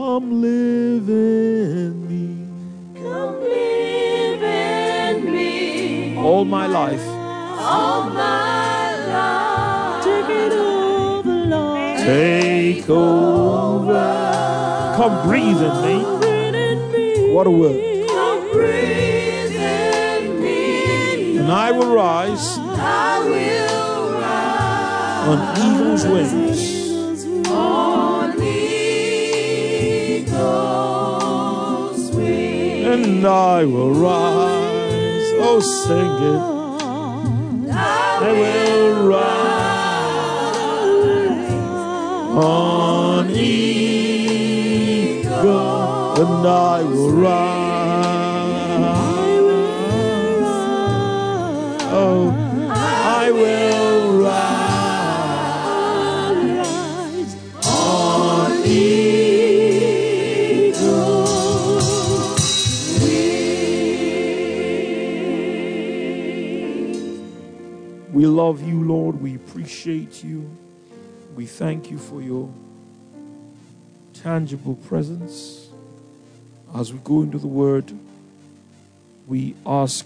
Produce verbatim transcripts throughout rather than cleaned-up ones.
Come live in me. Come live in me. All my life. All my life. Take it over, Lord. Take over. Come breathe in me. What a word. Come breathe in me. And I will rise. I will rise on eagle's wings. On eagle's wings. And I will rise. Oh, sing it. I will rise on eagle, and I will rise. Oh, I will rise on eagle's wings. We love you, Lord. We appreciate you. We thank you for your tangible presence. As we go into the word, we ask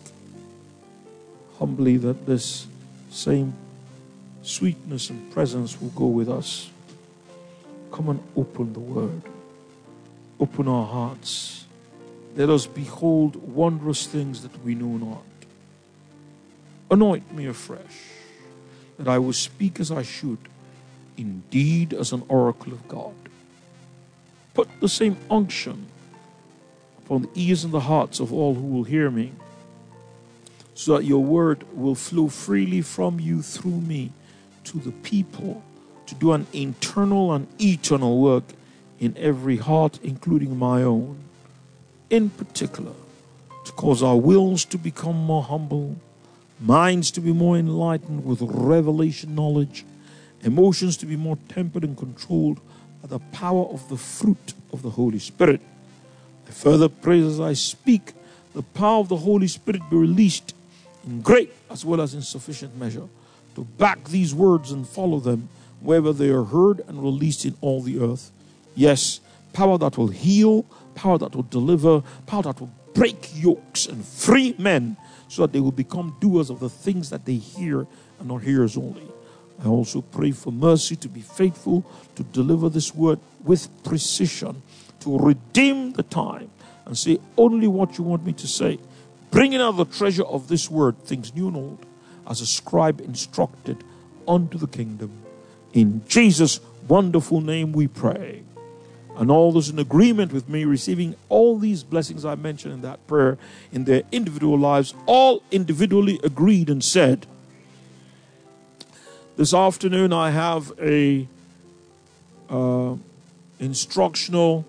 humbly that this same sweetness and presence will go with us. Come and open the word. Open our hearts. Let us behold wondrous things that we know not. Anoint me afresh, that I will speak as I should, indeed as an oracle of God. Put the same unction upon the ears and the hearts of all who will hear me, so that your word will flow freely from you through me to the people, to do an internal and eternal work in every heart, including my own. In particular, to cause our wills to become more humble, minds to be more enlightened with revelation knowledge, emotions to be more tempered and controlled by the power of the fruit of the Holy Spirit. I further pray as I speak, the power of the Holy Spirit be released in great as well as in sufficient measure to back these words and follow them wherever they are heard and released in all the earth. Yes, power that will heal, power that will deliver, power that will break yokes and free men so that they will become doers of the things that they hear and not hearers only. I also pray for mercy to be faithful to deliver this word with precision, to redeem the time and say only what you want me to say, bringing out the treasure of this word, things new and old, as a scribe instructed unto the kingdom. In Jesus' wonderful name we pray. And all those in agreement with me receiving all these blessings I mentioned in that prayer in their individual lives, all individually agreed and said, this afternoon I have a uh, instructional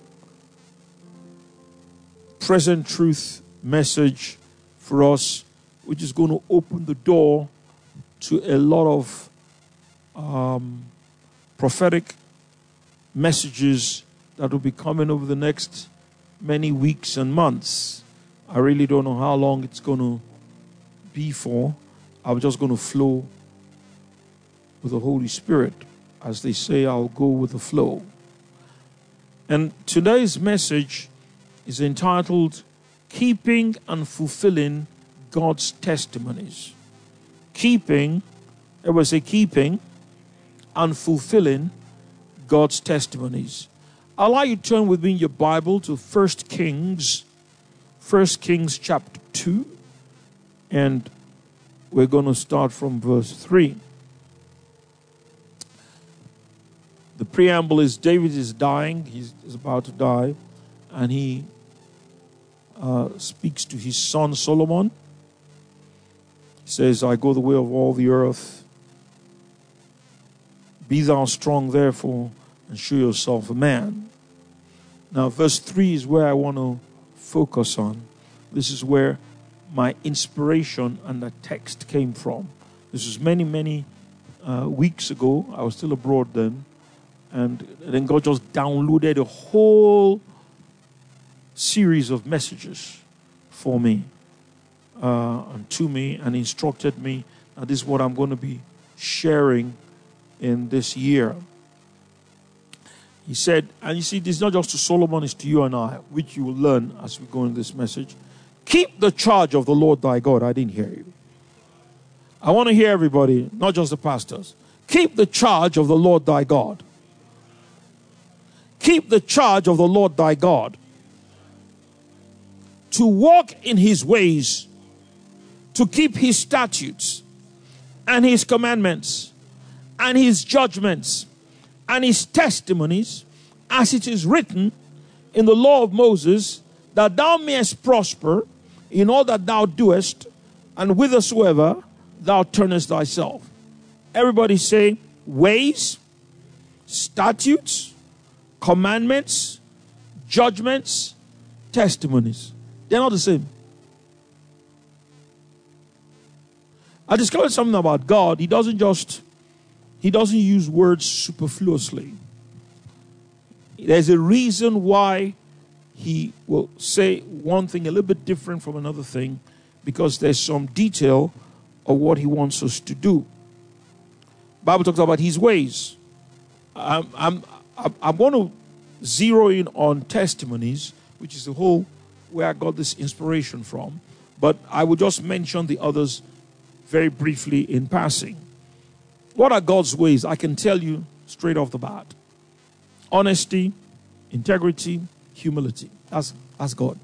present truth message for us, which is going to open the door to a lot of um, prophetic messages that will be coming over the next many weeks and months. I really don't know how long it's going to be for. I'm just going to flow with the Holy Spirit. As they say, I'll go with the flow. And today's message is entitled, Keeping and Fulfilling God's Testimonies. Keeping, everybody say keeping, and fulfilling God's testimonies. I'd like you to turn with me in your Bible to First Kings, First Kings chapter two, and we're going to start from verse three. The preamble is David is dying, he's about to die, and he uh, speaks to his son Solomon. He says, I go the way of all the earth. Be thou strong, therefore, and show yourself a man. Now, verse three is where I want to focus on. This is where my inspiration and the text came from. This was many, many uh, weeks ago. I was still abroad then. And then God just downloaded a whole series of messages for me uh, and to me, and instructed me that this is what I'm going to be sharing in this year. He said, and you see, this is not just to Solomon, it's to you and I, which you will learn as we go in this message. Keep the charge of the Lord thy God. I didn't hear you. I want to hear everybody, not just the pastors. Keep the charge of the Lord thy God. Keep the charge of the Lord thy God. To walk in his ways, to keep his statutes and his commandments and his judgments and his testimonies, as it is written in the law of Moses, that thou mayest prosper in all that thou doest, and whithersoever thou turnest thyself. Everybody say ways, statutes, commandments, judgments, testimonies. They're not the same. I discovered something about God. He doesn't just, he doesn't use words superfluously. There's a reason why he will say one thing a little bit different from another thing, because there's some detail of what he wants us to do. The Bible talks about his ways. I'm, I'm, I'm going to zero in on testimonies, which is the whole where I got this inspiration from. But I will just mention the others very briefly in passing. What are God's ways? I can tell you straight off the bat. Honesty, integrity, humility. That's, that's God.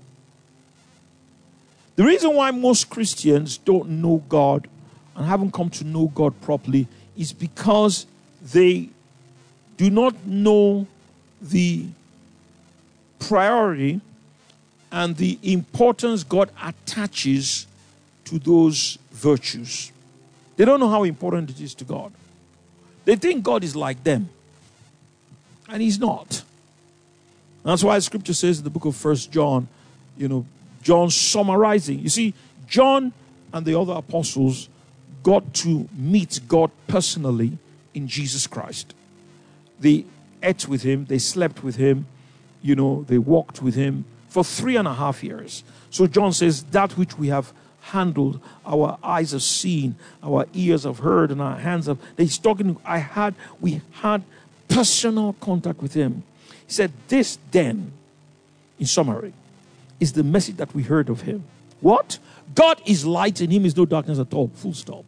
The reason why most Christians don't know God and haven't come to know God properly is because they do not know the priority and the importance God attaches to those virtues. They don't know how important it is to God. They think God is like them. And he's not. That's why scripture says in the book of First John, you know, John summarizing. You see, John and the other apostles got to meet God personally in Jesus Christ. They ate with him, they slept with him, you know, they walked with him for three and a half years. So John says, that which we have handled, our eyes have seen, our ears have heard, and our hands have. He's talking, I had, we had personal contact with him. He said, this then, in summary, is the message that we heard of him. What? God is light, in him is no darkness at all. Full stop.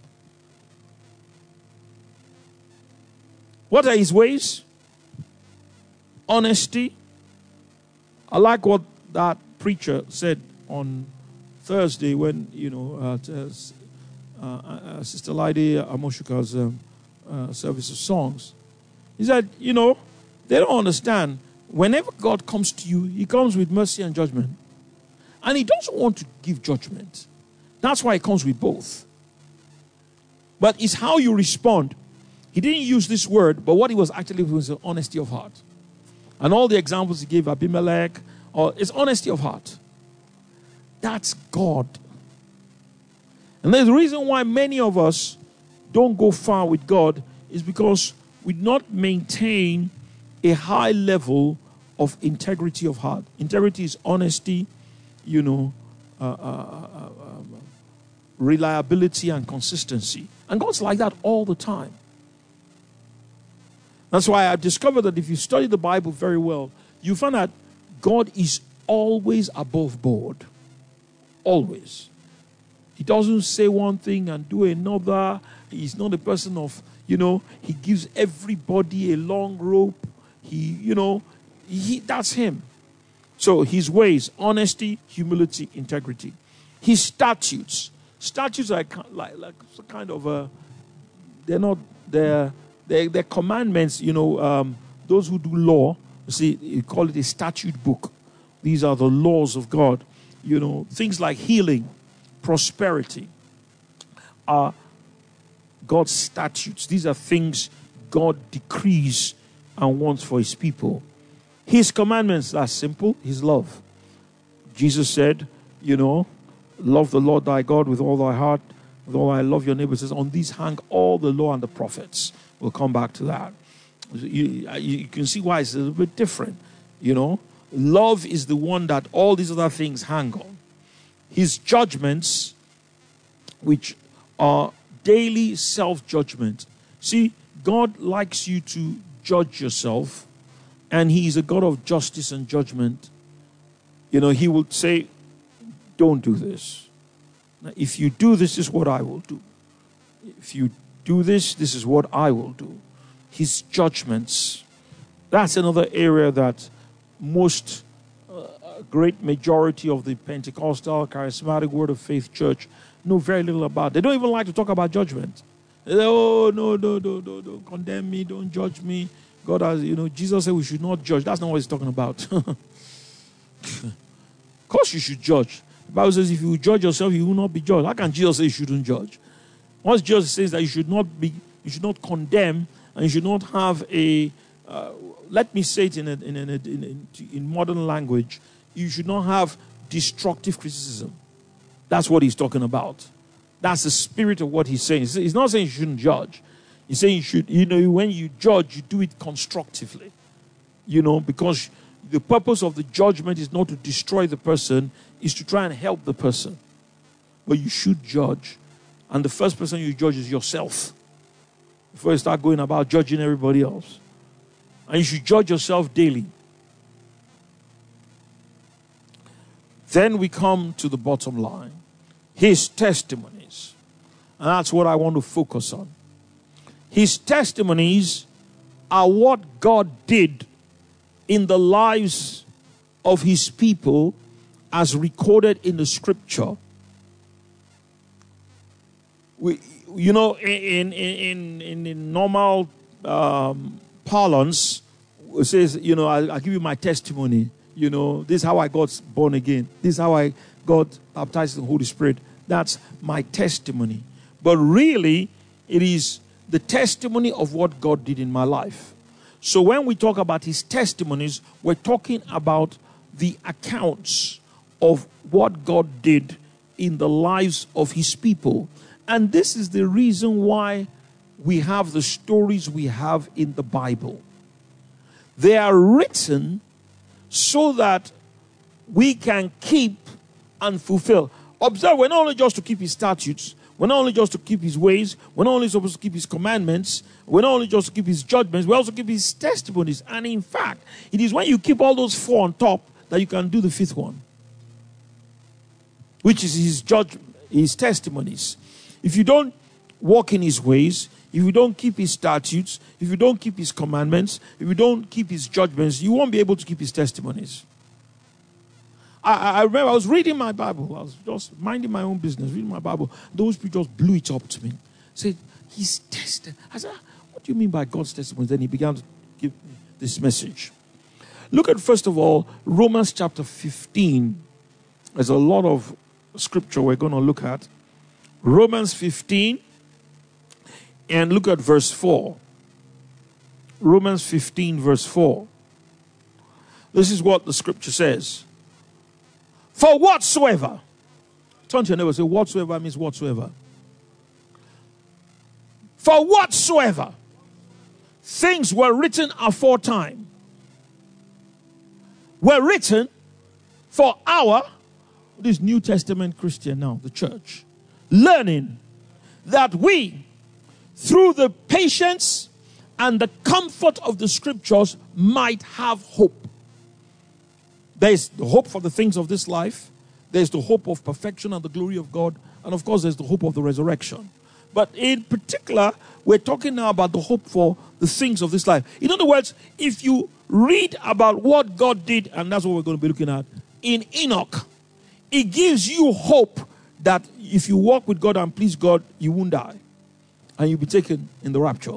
What are his ways? Honesty. I like what that preacher said on Thursday when, you know, uh, uh, uh, Sister Lydie Amoshuka's um, uh, service of songs. He said, you know, they don't understand. Whenever God comes to you, he comes with mercy and judgment. And he doesn't want to give judgment. That's why he comes with both. But it's how you respond. He didn't use this word, but what he was actually was the honesty of heart. And all the examples he gave, Abimelech, or it's honesty of heart. That's God. And the reason why many of us don't go far with God is because we not maintain a high level of integrity of heart. Integrity is honesty, you know, uh, uh, uh, uh, reliability and consistency. And God's like that all the time. That's why I've discovered that if you study the Bible very well, you find that God is always above board. Always. He doesn't say one thing and do another. He's not a person of, you know, he gives everybody a long rope. He, you know, he, that's him. So his ways, honesty, humility, integrity. His statutes. Statutes are like, like kind of, a, they're not, they're, they're, they're commandments, you know, um, those who do law, you see, you call it a statute book. These are the laws of God. You know, things like healing, prosperity are God's statutes. These are things God decrees and wants for his people. His commandments are simple. His love. Jesus said, you know, love the Lord thy God with all thy heart, with all thy love your neighbor. Says, on these hang all the law and the prophets. We'll come back to that. You, you can see why it's a little bit different. You know, love is the one that all these other things hang on. His judgments, which are daily self-judgment. See, God likes you to judge yourself and he is a God of justice and judgment, you know, he will say, don't do this. Now, if you do this, this is what I will do. If you do this, this is what I will do. His judgments. That's another area that most, uh, a great majority of the Pentecostal, charismatic Word of Faith church know very little about. They don't even like to talk about judgment. They say, oh, no, no, no, no, don't condemn me, don't judge me. God has, you know, Jesus said we should not judge. That's not what he's talking about. Of course you should judge. The Bible says if you judge yourself, you will not be judged. How can Jesus say you shouldn't judge? Once Jesus says that you should not be, you should not condemn, and you should not have a, uh, let me say it in, a, in, a, in, a, in modern language, you should not have destructive criticism. That's what he's talking about. That's the spirit of what he's saying. He's not saying you shouldn't judge. He's saying you should, you know, when you judge, you do it constructively. You know, because the purpose of the judgment is not to destroy the person, is to try and help the person. But you should judge. And the first person you judge is yourself. Before you start going about judging everybody else. And you should judge yourself daily. Then we come to the bottom line. His testimonies. And that's what I want to focus on. His testimonies are what God did in the lives of his people as recorded in the scripture. We, you know, in in in, in normal um, parlance, it says, you know, I'll, I'll give you my testimony. You know, this is how I got born again. This is how I got baptized in the Holy Spirit. That's my testimony. But really, it is the testimony of what God did in my life. So when we talk about his testimonies, we're talking about the accounts of what God did in the lives of his people. And this is the reason why we have the stories we have in the Bible. They are written so that we can keep and fulfill. Observe, we're not only just to keep his statutes, we're not only just to keep his ways, we're not only supposed to keep his commandments, we're not only just to keep his judgments, we also keep his testimonies. And in fact, it is when you keep all those four on top that you can do the fifth one, which is his judge, his testimonies. If you don't walk in his ways, if you don't keep his statutes, if you don't keep his commandments, if you don't keep his judgments, you won't be able to keep his testimonies. I, I remember I was reading my Bible. I was just minding my own business, reading my Bible. Those people just blew it up to me. Said, he's tested. I said, what do you mean by God's testimony? Then he began to give me this message. Look at, first of all, Romans chapter fifteen. There's a lot of scripture we're going to look at. Romans fifteen, and look at verse four. Romans fifteen, verse four. This is what the scripture says. For whatsoever. Turn to your neighbor and say, whatsoever means whatsoever. For whatsoever things were written aforetime were written for our, this New Testament Christian now, the church, learning that we, through the patience and the comfort of the scriptures, might have hope. There's the hope for the things of this life. There's the hope of perfection and the glory of God. And of course, there's the hope of the resurrection. But in particular, we're talking now about the hope for the things of this life. In other words, if you read about what God did, and that's what we're going to be looking at, in Enoch, it gives you hope that if you walk with God and please God, you won't die. And you'll be taken in the rapture.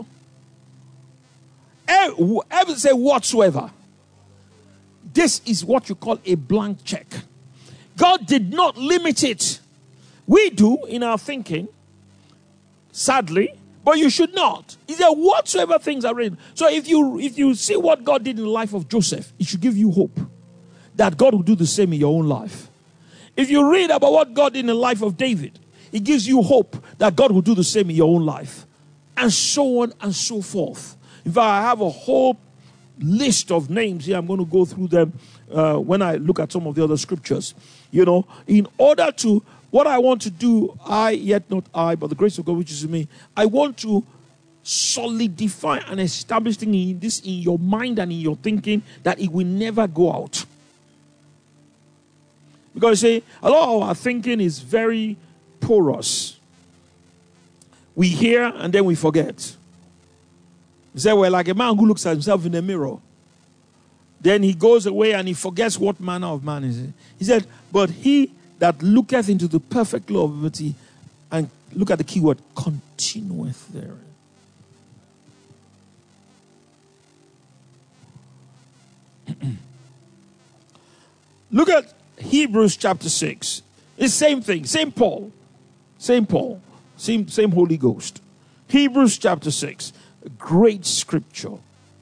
Ever say whatsoever. This is what you call a blank check. God did not limit it. We do in our thinking, sadly, but you should not. Is there whatsoever things are written? So if you if you see what God did in the life of Joseph, it should give you hope that God will do the same in your own life. If you read about what God did in the life of David, it gives you hope that God will do the same in your own life. And so on and so forth. In fact, I have a whole list of names here. I'm going to go through them uh, when I look at some of the other scriptures. You know, in order to, what I want to do, I, yet not I, but the grace of God which is in me, I want to solidify and establish in this in your mind and in your thinking that it will never go out. Because you see, a lot of our thinking is very porous. We hear and then we forget. He said, well, like a man who looks at himself in the mirror, then he goes away and he forgets what manner of man is he. He said, but he that looketh into the perfect law of liberty, and look at the key word, continueth therein. Look at Hebrews chapter six. It's the same thing. Same Paul. Same Paul. Same, same Holy Ghost. Hebrews chapter six. A great scripture.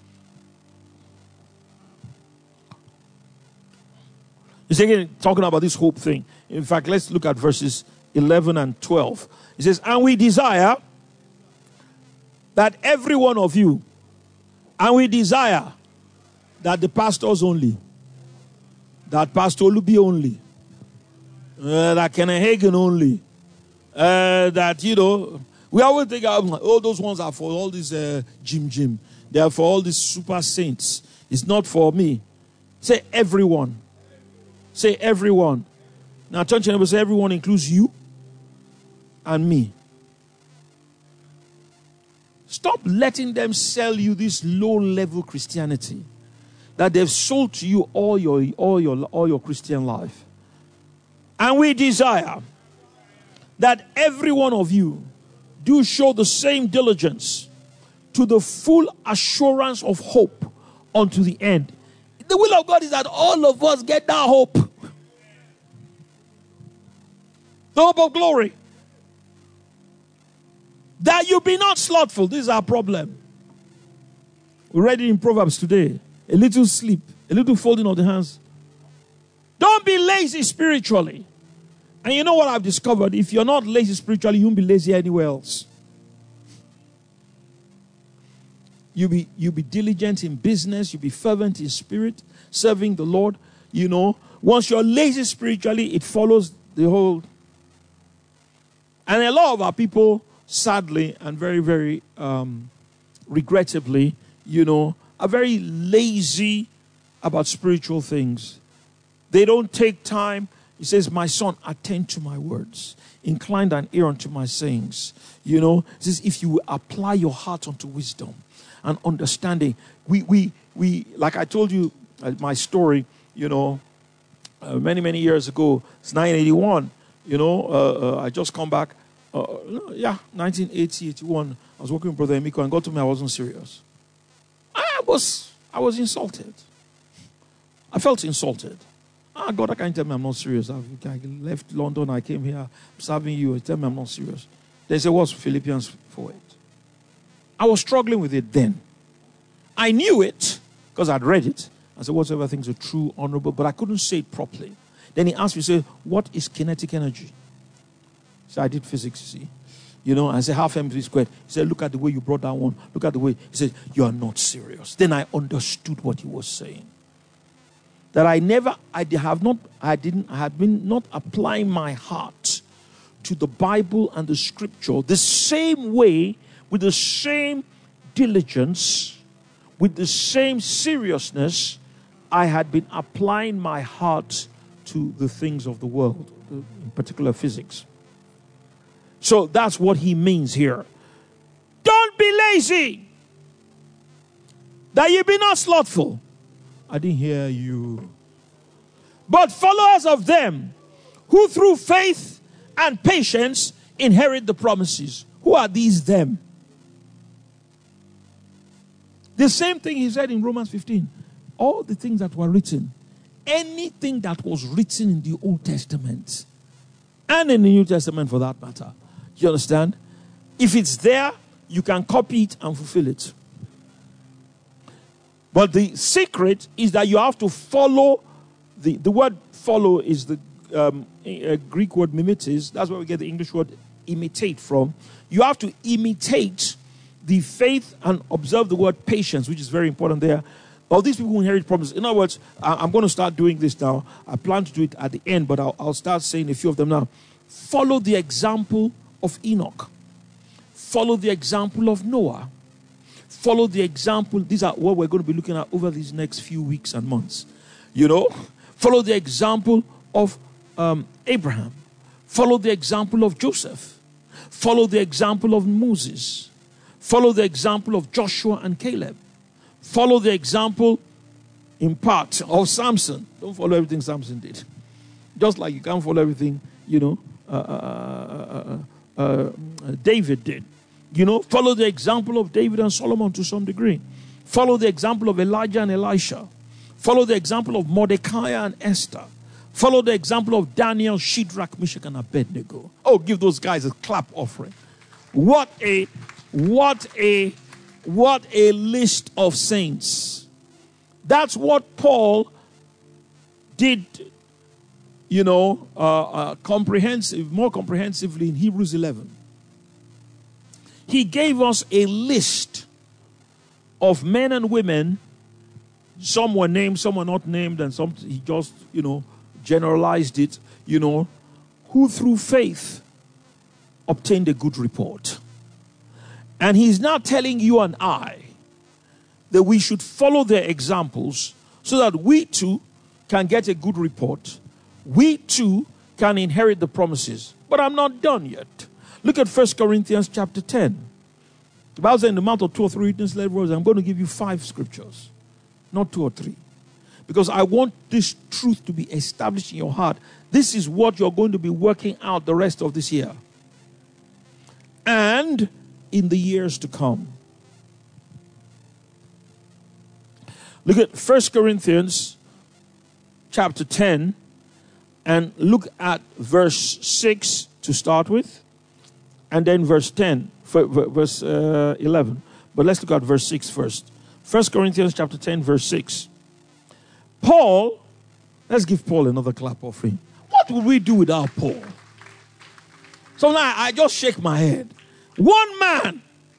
He's again talking about this hope thing. In fact, let's look at verses eleven and twelve. It says, and we desire that every one of you, and we desire that the pastors only, that Pastor Luby only, uh, that Kenneth Hagin only, uh, that, you know, we always think, oh, those ones are for all these uh, Jim Jim. They are for all these super saints. It's not for me. Say everyone. Say everyone. Now, turn to your neighbor, say everyone includes you and me. Stop letting them sell you this low-level Christianity that they've sold to you all your, all your, all your Christian life. And we desire that every one of you do show the same diligence to the full assurance of hope unto the end. The will of God is that all of us get that hope. The hope of glory. That you be not slothful. This is our problem. We read it in Proverbs today. A little sleep, a little folding of the hands. Don't be lazy spiritually. And you know what I've discovered? If you're not lazy spiritually, you won't be lazy anywhere else. You'll be, you'll be diligent in business. You'll be fervent in spirit, serving the Lord. You know, once you're lazy spiritually, it follows the whole. And a lot of our people, sadly and very, very um, regrettably, you know, are very lazy about spiritual things. They don't take time. He says, my son, attend to my words. Incline thine ear unto my sayings. You know, he says, if you will apply your heart unto wisdom and understanding. We, we, we, like I told you, uh, my story, you know, uh, many, many years ago, it's nineteen eighty-one, you know, uh, uh, I just come back, uh, yeah, nineteen eighty, eighty-one, I was working with Brother Emiko and God told me I wasn't serious. I was, I was insulted. I felt insulted. Ah, God, I can't tell me I'm not serious. I, I left London, I came here, I'm serving you, tell me I'm not serious. They say, what's Philippians four eight? I was struggling with it then. I knew it because I'd read it. I said, whatsoever things are true, honorable, but I couldn't say it properly. Then he asked me, say, what is kinetic energy? So I did physics, you see. You know, I said, half M V squared. He said, look at the way you brought that one. Look at the way. He said, you are not serious. Then I understood what he was saying. That I never, I have not, I didn't, I had been not applying my heart to the Bible and the scripture the same way, with the same diligence, with the same seriousness I had been applying my heart to the things of the world, in particular physics. So that's what he means here. Don't be lazy, that you be not slothful. I didn't hear you. But followers of them who through faith and patience inherit the promises. Who are these them? The same thing he said in Romans fifteen. All the things that were written, anything that was written in the Old Testament and in the New Testament for that matter. You understand? If it's there, you can copy it and fulfill it. But the secret is that you have to follow. The, the word follow is the um, a Greek word mimetes. That's where we get the English word imitate from. You have to imitate the faith and observe the word patience, which is very important there. All these people who inherit promises. In other words, I, I'm going to start doing this now. I plan to do it at the end, but I'll, I'll start saying a few of them now. Follow the example of Enoch. Follow the example of Noah. Follow the example. These are what we're going to be looking at over these next few weeks and months. You know, follow the example of um, Abraham. Follow the example of Joseph. Follow the example of Moses. Follow the example of Joshua and Caleb. Follow the example, in part, of Samson. Don't follow everything Samson did. Just like you can't follow everything, you know, uh, uh, uh, uh, David did. You know, follow the example of David and Solomon to some degree. Follow the example of Elijah and Elisha. Follow the example of Mordecai and Esther. Follow the example of Daniel, Shadrach, Meshach, and Abednego. Oh, give those guys a clap offering. What a, what a, what a list of saints. That's what Paul did, you know, uh, uh, comprehensive, more comprehensively in Hebrews eleven. He gave us a list of men and women. Some were named, some were not named, and some he just, you know, generalized it, you know, who through faith obtained a good report. And he's now telling you and I that we should follow their examples so that we too can get a good report. We too can inherit the promises. But I'm not done yet. Look at First Corinthians chapter ten. The Bible says in the mouth of two or three witnesses, I'm going to give you five scriptures, not two or three. Because I want this truth to be established in your heart. This is what you're going to be working out the rest of this year. And in the years to come. Look at First Corinthians chapter ten and look at verse six to start with. And then verse ten, verse uh, eleven. But let's look at verse six first. First Corinthians chapter ten, verse six. Paul, let's give Paul another clap offering. What would we do without Paul? So now I just shake my head. One man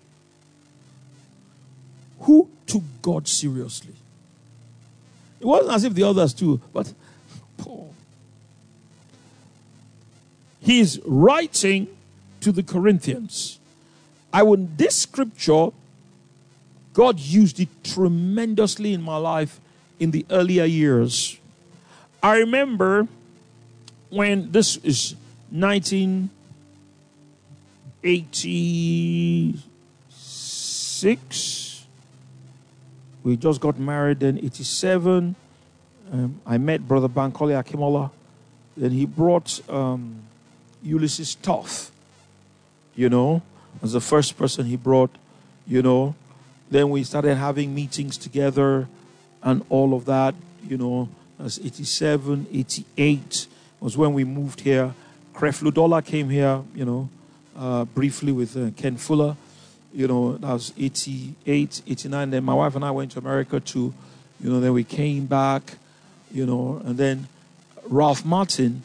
who took God seriously. It wasn't as if the others too, but Paul. He's writing to the Corinthians. I would, this scripture, God used it tremendously in my life in the earlier years. I remember when this is nineteen eighty-six. We just got married in eighty-seven. Um, I met Brother Bankole Akimola. Then he brought um, Ulysses Toth, you know, as the first person he brought, you know. Then we started having meetings together and all of that, you know. As eighty-seven, eighty-eight was when we moved here. Creflo Dollar came here, you know, uh, briefly with uh, Ken Fuller. You know, that was eighty-eight, eighty-nine. Then my wife and I went to America too. You know, then we came back, you know, and then Ralph Martin.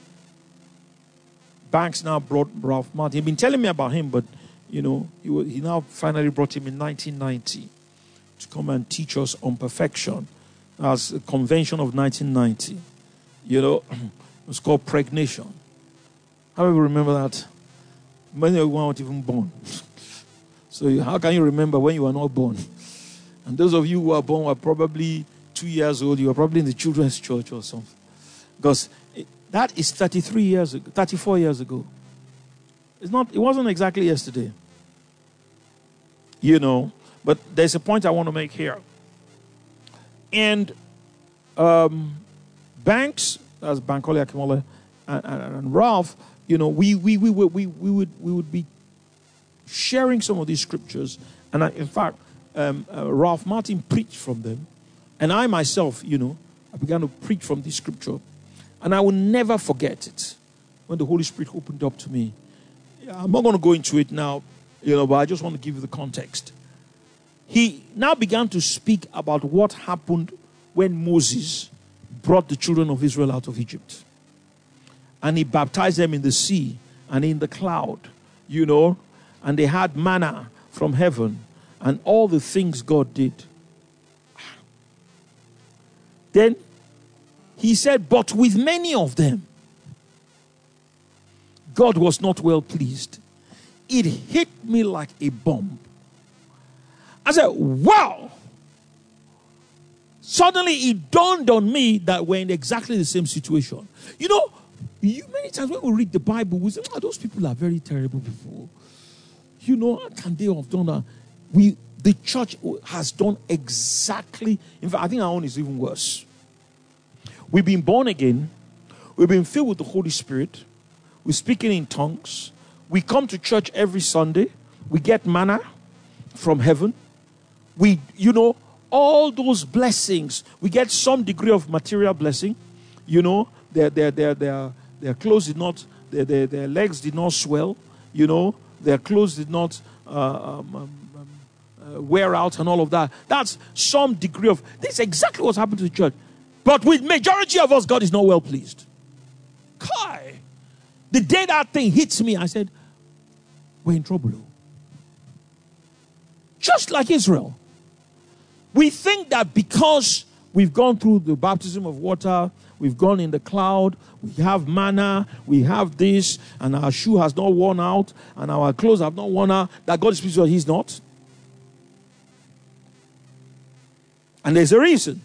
Banks now brought Ralph Martin. He'd been telling me about him, but, you know, he, he now finally brought him in nineteen ninety to come and teach us on perfection. As a convention of nineteen ninety. You know, it was called Pregnation. How do you remember that? Many of you weren't even born. So how can you remember when you were not born? And those of you who were born were probably two years old. You were probably in the children's church or something. Because it, that is thirty-three years ago, thirty-four years ago. It's not, it wasn't exactly yesterday. You know, but there's a point I want to make here. And um, Banks, as Bankole Akimola, and, and, and Ralph, you know, we we we would we, we would we would be sharing some of these scriptures, and I, in fact, um, uh, Ralph Martin preached from them, and I myself, you know, I began to preach from this scripture, and I will never forget it when the Holy Spirit opened up to me. I'm not going to go into it now, you know, but I just want to give you the context. He now began to speak about what happened when Moses brought the children of Israel out of Egypt. And he baptized them in the sea and in the cloud, you know, and they had manna from heaven and all the things God did. Then he said, but with many of them, God was not well pleased. it hit me like a bomb. I said, wow. Suddenly it dawned on me that we're in exactly the same situation. You know, you many times when we read the Bible, we say, oh, those people are very terrible people. You know, how can they have done that? We, the church has done exactly, in fact, I think our own is even worse. We've been born again. We've been filled with the Holy Spirit. We're speaking in tongues. We come to church every Sunday. We get manna from heaven. We, you know, all those blessings. We get some degree of material blessing. You know, their their their their their clothes did not, their their, their legs did not swell. You know, their clothes did not uh, um, um, um, uh, wear out and all of that. That's some degree of. This is exactly what's happened to the church. But with majority of us, God is not well pleased. Kai. The day that thing hits me, I said, we're in trouble. Just like Israel. We think that because we've gone through the baptism of water, we've gone in the cloud, we have manna, we have this, and our shoe has not worn out, and our clothes have not worn out, that God is pleased with us. He's not. And there's a reason.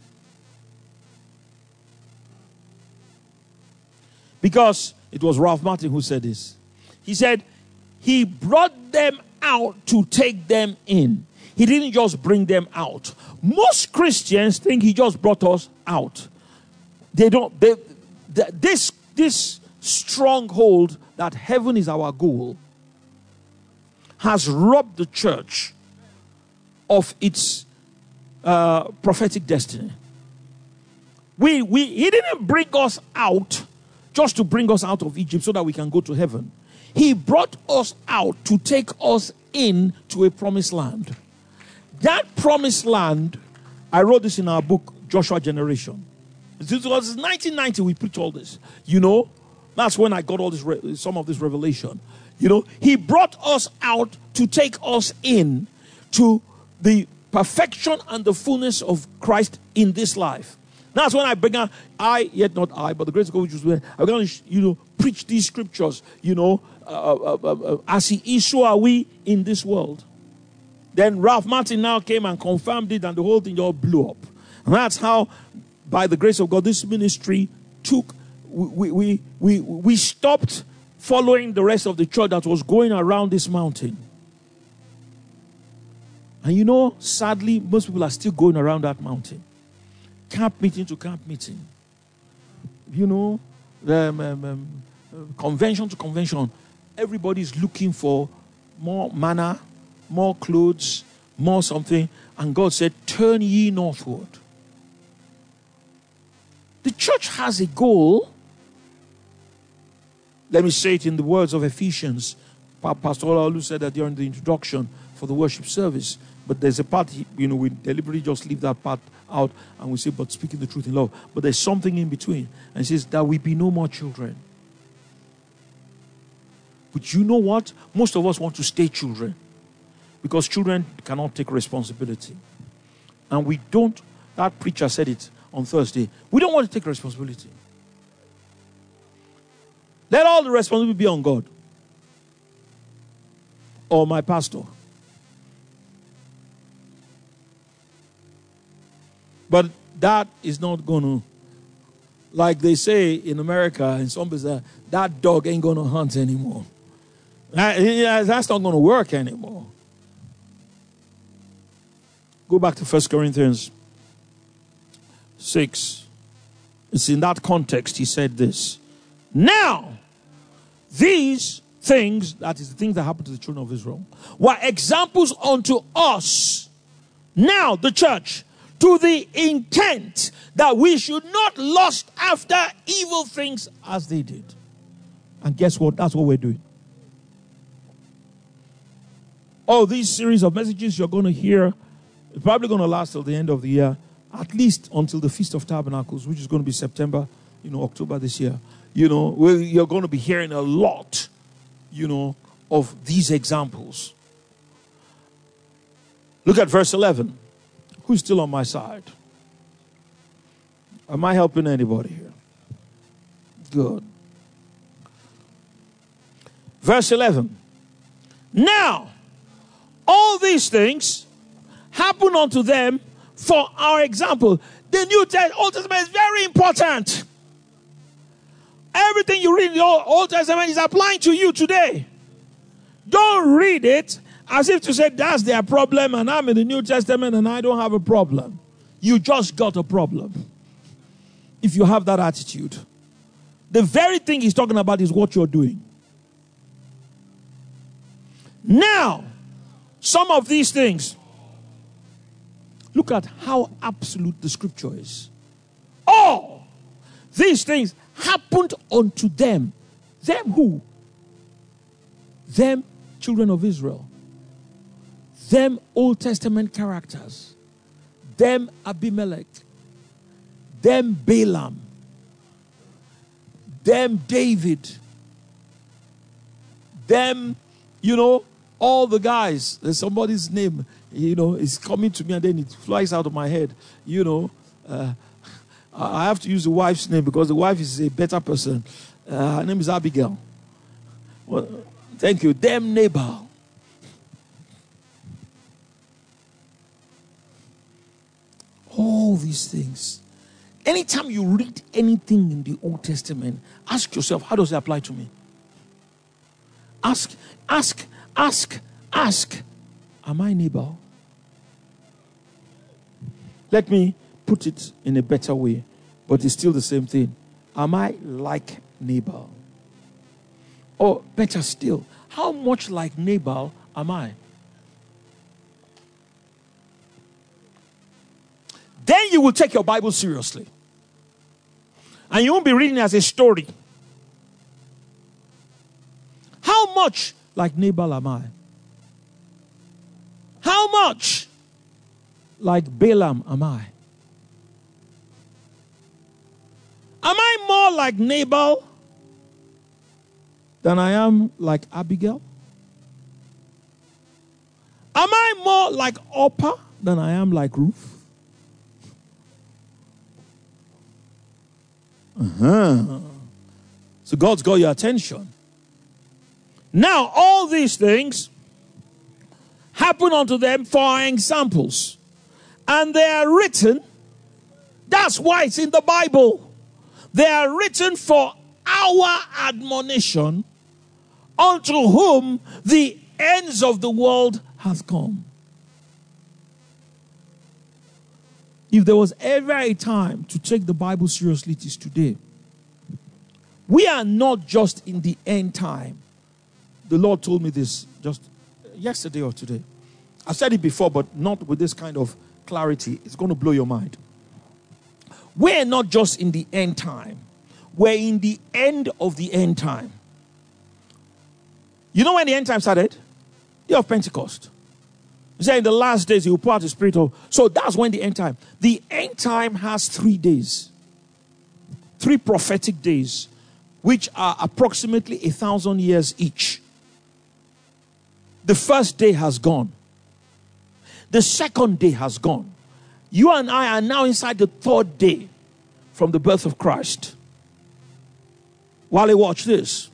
Because it was Ralph Martin who said this. He said, he brought them out to take them in. He didn't just bring them out. Most Christians think he just brought us out. They don't, they, they, this, this stronghold that heaven is our goal has robbed the church of its uh, prophetic destiny. We, we, he didn't bring us out just to bring us out of Egypt so that we can go to heaven. He brought us out to take us in to a promised land. That promised land, I wrote this in our book, Joshua Generation. It was nineteen ninety we preached all this. You know, that's when I got all this, re- some of this revelation. You know, he brought us out to take us in to the perfection and the fullness of Christ in this life. That's when I began, I, yet not I, but the grace of God which was when I began to, you know, preach these scriptures, you know, uh, uh, uh, uh, as he is, so are we in this world. Then Ralph Martin now came and confirmed it, and the whole thing all blew up. And that's how, by the grace of God, this ministry took, we, we, we, we stopped following the rest of the church that was going around this mountain. And you know, sadly, most people are still going around that mountain. Camp meeting to camp meeting. You know, um, um, um, convention to convention. Everybody's looking for more manna, more clothes, more something. And God said, turn ye northward. The church has a goal. Let me say it in the words of Ephesians. Pastor Olaolu said that during the introduction for the worship service. But there's a part, you know, we deliberately just leave that part out and we say, but speaking the truth in love. But there's something in between. And it says that we be no more children. But you know what? Most of us want to stay children. Because children cannot take responsibility. And we don't, that preacher said it on Thursday, we don't want to take responsibility. Let all the responsibility be on God. Or my pastor. But that is not going to, like they say in America, in some places, that dog ain't going to hunt anymore. That, yeah, that's not going to work anymore. Go back to First Corinthians six. It's in that context he said this. Now, these things, that is the things that happened to the children of Israel, were examples unto us. Now, the church, to the intent that we should not lust after evil things as they did. And guess what? That's what we're doing. All these series of messages you're going to hear, it's probably going to last till the end of the year, at least until the Feast of Tabernacles, which is going to be September, you know, October this year. You know, you're going to be hearing a lot, you know, of these examples. Look at verse eleven. Who's still on my side? Am I helping anybody here? Good. Verse eleven. Now, all these things happen unto them for our example. The New Testament, Old Testament is very important. Everything you read in the Old Testament is applying to you today. Don't read it as if to say that's their problem and I'm in the New Testament and I don't have a problem. You just got a problem if you have that attitude. The very thing he's talking about is what you're doing. Now, some of these things, look at how absolute the scripture is. All these things happened unto them. Them who? Them children of Israel. Them Old Testament characters. Them Abimelech. Them Balaam. Them David. Them, you know, all the guys. There's somebody's name, you know, is coming to me and then it flies out of my head. You know, uh, I have to use the wife's name because the wife is a better person. Uh, her name is Abigail. Well, thank you. Them Nabal. All these things. Anytime you read anything in the Old Testament, ask yourself, how does it apply to me? Ask, ask, ask, ask. Am I Nabal? Let me put it in a better way, but it's still the same thing. Am I like Nabal? Or better still, how much like Nabal am I? Then you will take your Bible seriously. And you won't be reading it as a story. How much like Nabal am I? How much like Balaam am I? Am I more like Nabal than I am like Abigail? Am I more like Orpah than I am like Ruth? Uh-huh. So God's got your attention. Now, all these things happen unto them for our examples. And they are written. That's why it's in the Bible. They are written for our admonition, unto whom the ends of the world hath come. If there was ever a time to take the Bible seriously, it is today. We are not just in the end time. The Lord told me this just yesterday or today. I said it before, but not with this kind of clarity. It's going to blow your mind. We're not just in the end time. We're in the end of the end time. You know when the end time started? Day of Pentecost. He said in the last days he will pour out the Spirit of... So that's when the end time. The end time has three days. Three prophetic days, which are approximately a thousand years each. The first day has gone. The second day has gone. You and I are now inside the third day from the birth of Christ. While you watch this,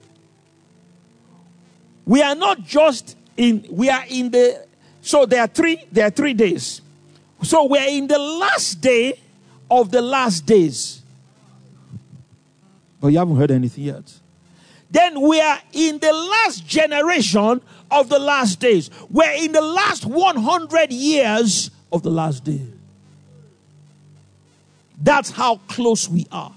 we are not just in, we are in the, so there are three, there are three days. So we are in the last day of the last days. But you haven't heard anything yet. Then we are in the last generation of the last days. We're in the last one hundred years of the last day. That's how close we are.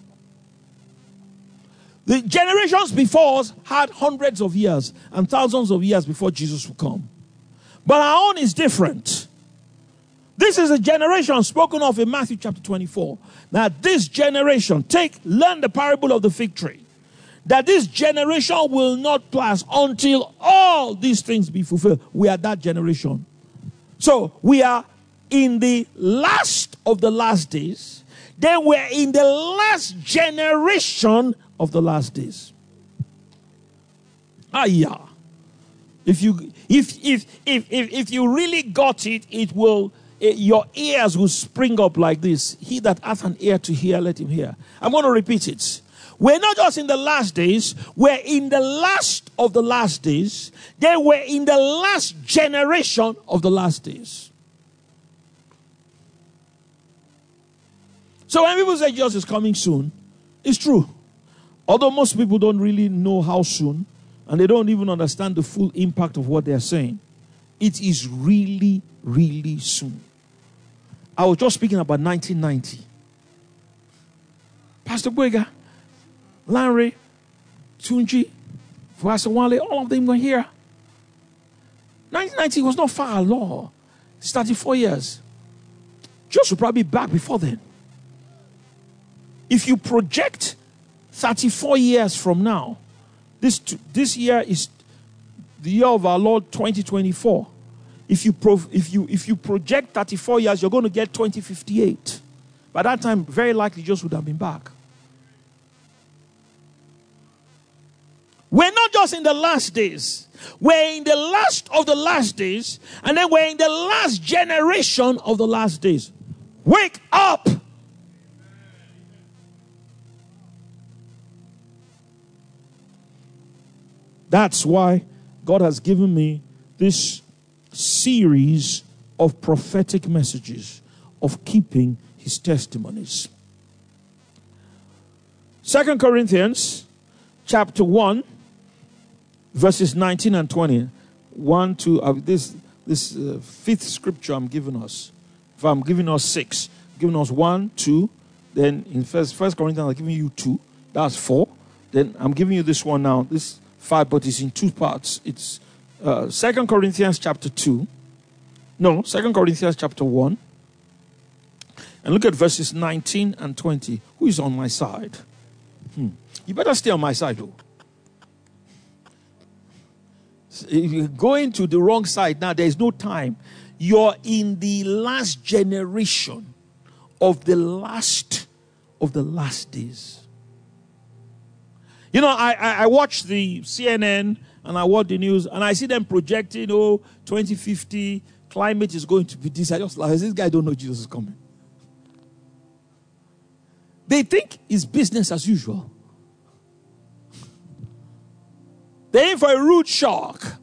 The generations before us had hundreds of years and thousands of years before Jesus would come. But our own is different. This is a generation spoken of in Matthew chapter twenty-four. Now this generation, take, learn the parable of the fig tree. That this generation will not pass until all these things be fulfilled. We are that generation. So we are in the last of the last days. Then we're in the last generation of the last days. Ah, yeah. If you if if if if, if you really got it, it will it, your ears will spring up like this. He that hath an ear to hear, let him hear. I'm going to repeat it. We're not just in the last days, we're in the last of the last days. They were in the last generation of the last days. So when people say Jesus is coming soon, it's true. Although most people don't really know how soon, and they don't even understand the full impact of what they're saying, it is really, really soon. I was just speaking about nineteen ninety. Pastor Boyga, Larry, Tunji, Fuasawale, all of them were here. nineteen ninety was not far at all. It's thirty-four years. Jesus will probably be back before then. If you project thirty-four years from now, this, this year is the year of our Lord twenty twenty-four. If you, pro, if, you, if you project thirty-four years, you're going to get twenty fifty-eight. By that time, very likely Jesus would have been back. We're not just in the last days. We're in the last of the last days. And then we're in the last generation of the last days. Wake up! That's why God has given me this series of prophetic messages of keeping his testimonies. Second Corinthians chapter one, verses nineteen and twenty. One, two, uh, this, this uh, fifth scripture I'm giving us. If I'm giving us six, I'm giving us one, two, then in first, first Corinthians I'm giving you two. That's four. Then I'm giving you this one now. This five, but it's in two parts. It's uh, Second Corinthians chapter two. No, Second Corinthians chapter one. And look at verses nineteen and twenty. Who is on my side? Hmm. You better stay on my side, though. If you're going to the wrong side now, there is no time. You're in the last generation of the last of the last days. You know, I, I, I watch the C N N and I watch the news and I see them projecting, oh, twenty fifty, climate is going to be this. I just like, this guy don't know Jesus is coming. They think it's business as usual. They're in for a rude shock.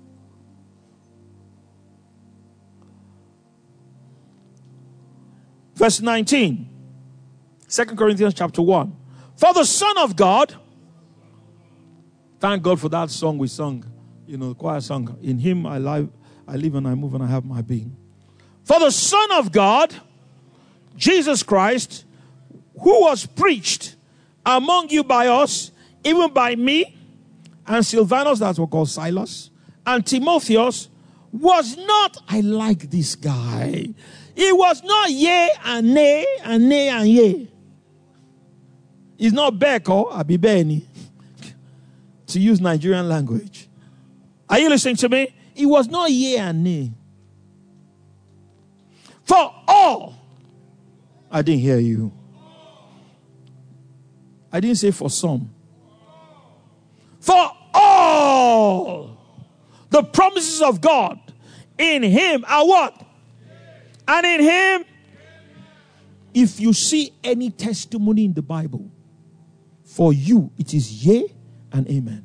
Verse nineteen. Second Corinthians chapter one. For the Son of God. Thank God for that song we sung. You know, the choir song. In him I live, I live and I move and I have my being. For the Son of God, Jesus Christ, who was preached among you by us, even by me, and Silvanus, that's what called Silas, and Timotheus, was not, I like this guy. It was not yea and nay and nay and yea. It's not Beko, Abibeni, to use Nigerian language. Are you listening to me? It was not yea and nay. For all, I didn't hear you. I didn't say for some. For all the promises of God in him are what? And in him, if you see any testimony in the Bible, for you it is yea and amen.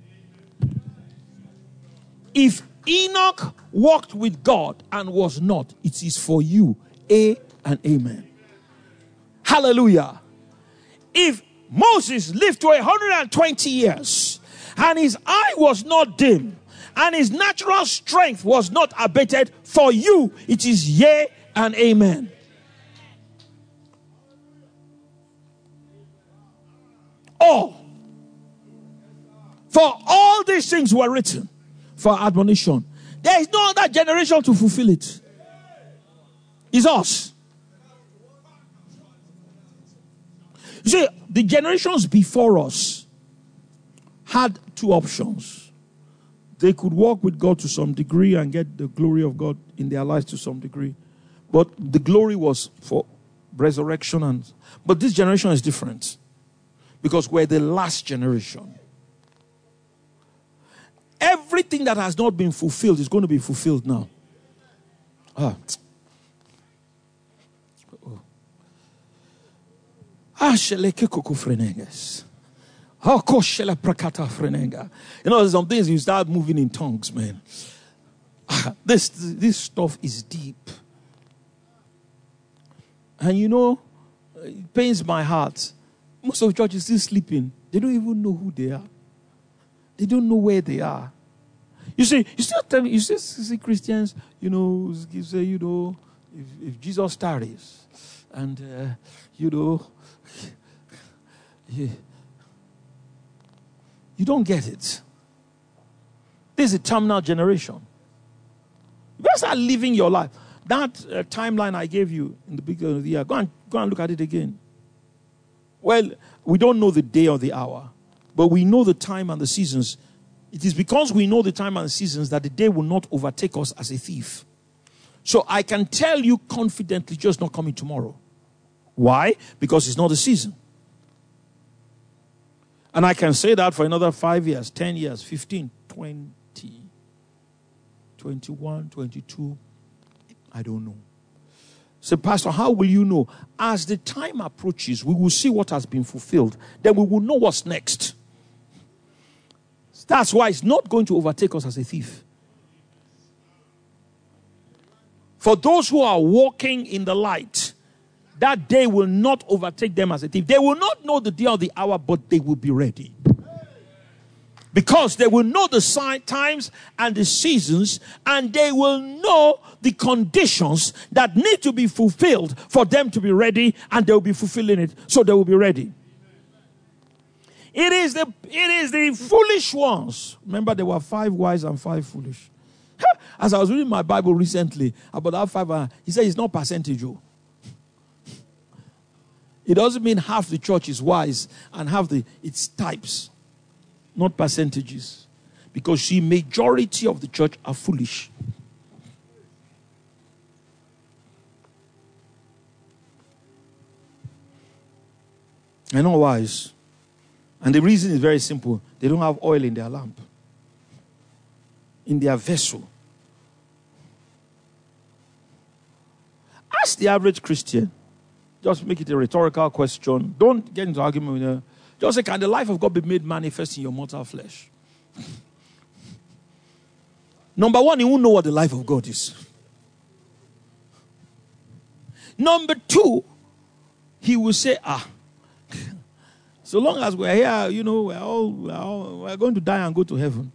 If Enoch walked with God and was not, it is for you a and amen. Hallelujah. If Moses lived to one hundred twenty years and his eye was not dim and his natural strength was not abated, for you it is yea and amen. All. For all these things were written for admonition. There is no other generation to fulfill it. It's us. You see, the generations before us had two options. They could walk with God to some degree and get the glory of God in their lives to some degree. But the glory was for resurrection. And but this generation is different. Because we're the last generation. Everything that has not been fulfilled is going to be fulfilled now. Ah. You know, some things you start moving in tongues, man. This, this stuff is deep. And you know, it pains my heart. Most of the church is still sleeping. They don't even know who they are. They don't know where they are. You see, you still tell me, you still see Christians, you know, you say, you know, if, if Jesus tarries, and, uh, you know, you, you don't get it. This is a terminal generation. You better start living your life. That uh, timeline I gave you in the beginning of the year, go and, go and look at it again. Well, we don't know the day or the hour, but we know the time and the seasons. It is because we know the time and the seasons that the day will not overtake us as a thief. So I can tell you confidently, just not coming tomorrow. Why? Because it's not the season. And I can say that for another five years, ten years, fifteen, twenty, twenty-one, twenty-two. I don't know. So, Pastor, how will you know? As the time approaches, we will see what has been fulfilled. Then we will know what's next. That's why it's not going to overtake us as a thief. For those who are walking in the light, that day will not overtake them as a thief. They will not know the day or the hour, but they will be ready. Because they will know the sign, times and the seasons, and they will know the conditions that need to be fulfilled for them to be ready, and they will be fulfilling it, so they will be ready. It is the it is the foolish ones. Remember, there were five wise and five foolish. As I was reading my Bible recently about that five, uh, he said it's not percentage. Oh. It doesn't mean half the church is wise and half the it's types. Not percentages. Because the majority of the church are foolish. They're not wise. And the reason is very simple. They don't have oil in their lamp. In their vessel. Ask the average Christian. Just make it a rhetorical question. Don't get into argument with her. Just say, can the life of God be made manifest in your mortal flesh? Number one, he won't know what the life of God is. Number two, he will say, ah, so long as we're here, you know, we're all, we're all we're going to die and go to heaven.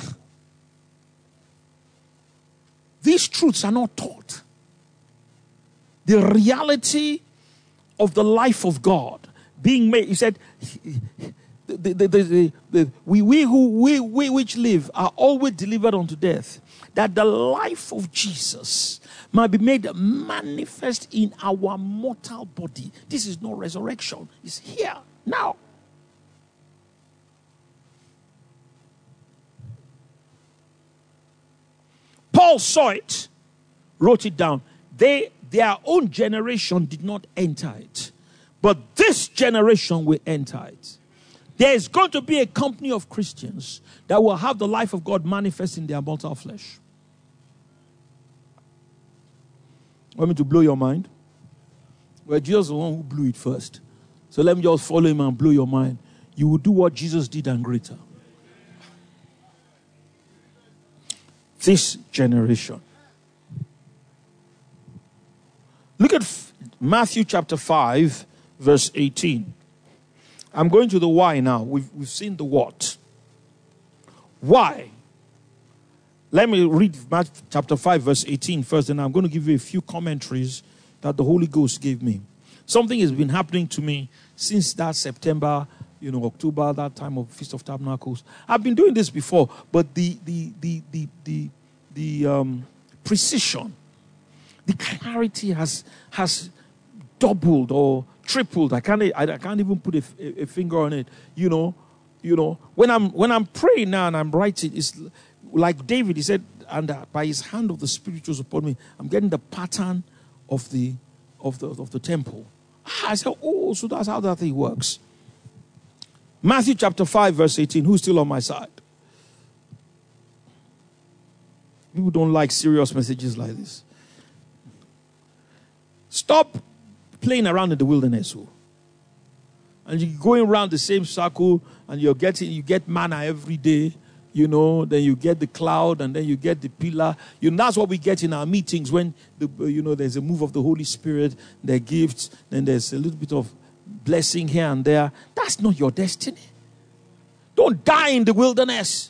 These truths are not taught. The reality of the life of God being made, he said, the, the, the, the, the, we, we who we, we which live are always delivered unto death, that the life of Jesus might be made manifest in our mortal body. This is no resurrection. It's here, now. Paul saw it, wrote it down. They, their own generation did not enter it. But this generation will enter it. There is going to be a company of Christians that will have the life of God manifest in their mortal flesh. Want me to blow your mind? Well, Jesus is the one who blew it first. So let me just follow him and blow your mind. You will do what Jesus did and greater. This generation. Look at Matthew chapter five, verse eighteen. I'm going to the why now. We've, we've seen the what. Why? Let me read Matthew chapter five, verse eighteen first, and I'm going to give you a few commentaries that the Holy Ghost gave me. Something has been happening to me since that September, you know, October, that time of Feast of Tabernacles. I've been doing this before, but the the the the the, the um, precision, the clarity has has doubled or tripled. I can't I can't even put a, a, a finger on it. You know, you know when I'm when I'm praying now and I'm writing, it's like David. He said, "And uh, by his hand of the Spirit was upon me." I'm getting the pattern of the of the of the temple. I said, "Oh, so that's how that thing works." Matthew chapter five, verse eighteen. Who's still on my side? People don't like serious messages like this. Stop playing around in the wilderness. and you're going around the same circle, and you're getting, you get manna every day, you know, then you get the cloud, and then you get the pillar. You know, that's what we get in our meetings when, the, you know, there's a move of the Holy Spirit, there are gifts, then there's a little bit of blessing here and there. That's not your destiny. Don't die in the wilderness.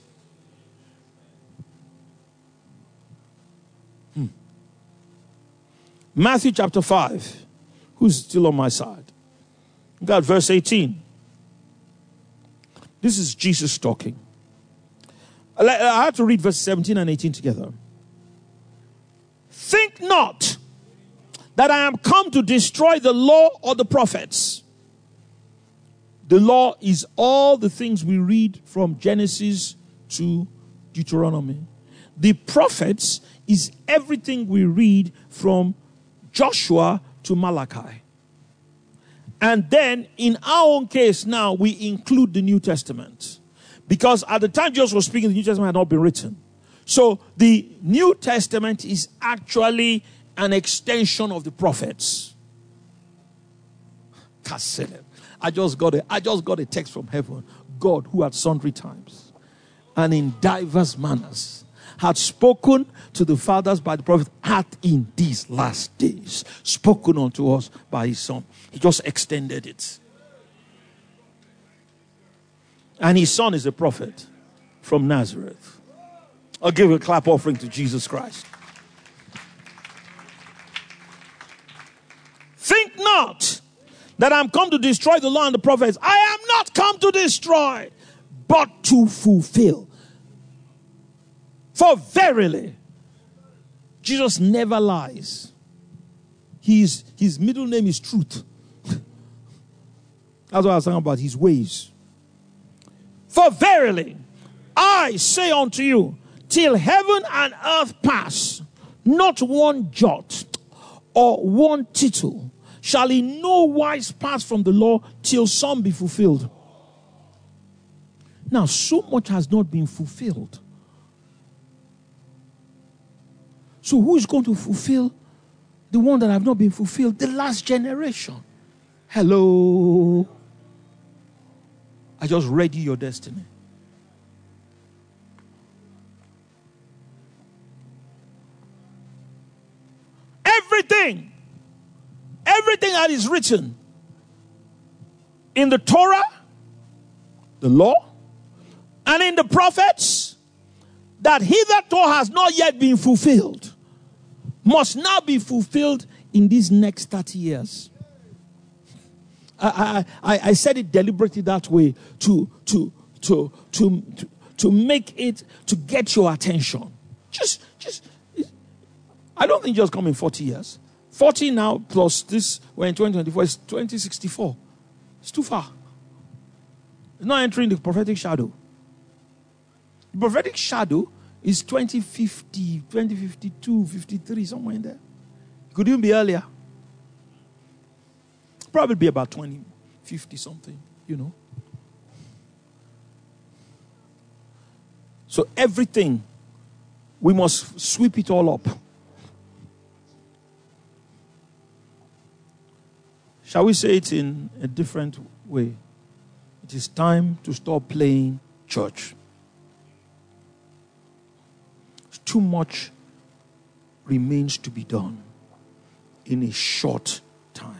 Hmm. Matthew chapter five. Who's still on my side? Got verse eighteen. This is Jesus talking. I have to read verse seventeen and eighteen together. Think not that I am come to destroy the law or the prophets. The law is all the things we read from Genesis to Deuteronomy. The prophets is everything we read from Joshua to Malachi. And then in our own case now, we include the New Testament. Because at the time Jesus was speaking, the New Testament had not been written. So the New Testament is actually an extension of the prophets. I just got a, I just got a text from heaven. God, who at sundry times and in diverse manners had spoken to the fathers by the prophet, hath in these last days spoken unto us by his Son. He just extended it. And his son is a prophet from Nazareth. I'll give a clap offering to Jesus Christ. Think not that I'm come to destroy the law and the prophets. I am not come to destroy, but to fulfill. For verily, Jesus never lies. His, his middle name is truth. That's what I was talking about, his ways. For verily, I say unto you, till heaven and earth pass, not one jot or one tittle shall in no wise pass from the law till some be fulfilled. Now, so much has not been fulfilled. So who is going to fulfill the one that have not been fulfilled? The last generation. Hello. I just read you your destiny. Everything, everything that is written in the Torah, the law, and in the prophets, that hitherto has not yet been fulfilled, must now be fulfilled in these next thirty years. I, I, I said it deliberately that way to, to, to, to, to, to make it, to get your attention. Just, just, I don't think just come in forty years. forty now plus this, we're in twenty twenty-four, it's twenty sixty-four. It's too far. It's not entering the prophetic shadow. The prophetic shadow is twenty fifty, twenty fifty-two, fifty-three, somewhere in there. It could even be earlier. Probably be about twenty fifty something, you know. So everything, we must sweep it all up. Shall we say it in a different way? It is time to stop playing church. Too much remains to be done in a short time.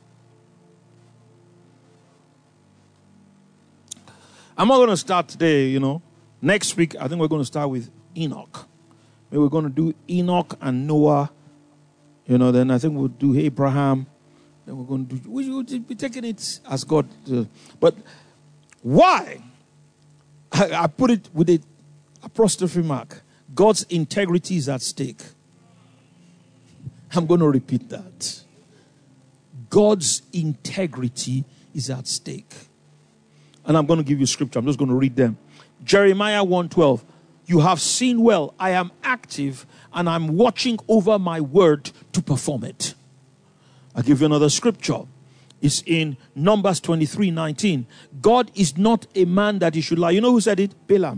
I'm not going to start today, you know. Next week, I think we're going to start with Enoch. Maybe we're going to do Enoch and Noah. You know, then I think we'll do Abraham. Then we're going to do, we will be taking it as God. Uh, but why? I, I put it with an apostrophe mark. God's integrity is at stake. I'm going to repeat that. God's integrity is at stake. And I'm going to give you scripture. I'm just going to read them. Jeremiah one twelve. You have seen well. I am active and I'm watching over my word to perform it. I'll give you another scripture. It's in Numbers twenty-three nineteen. God is not a man that he should lie. You know who said it? Balaam.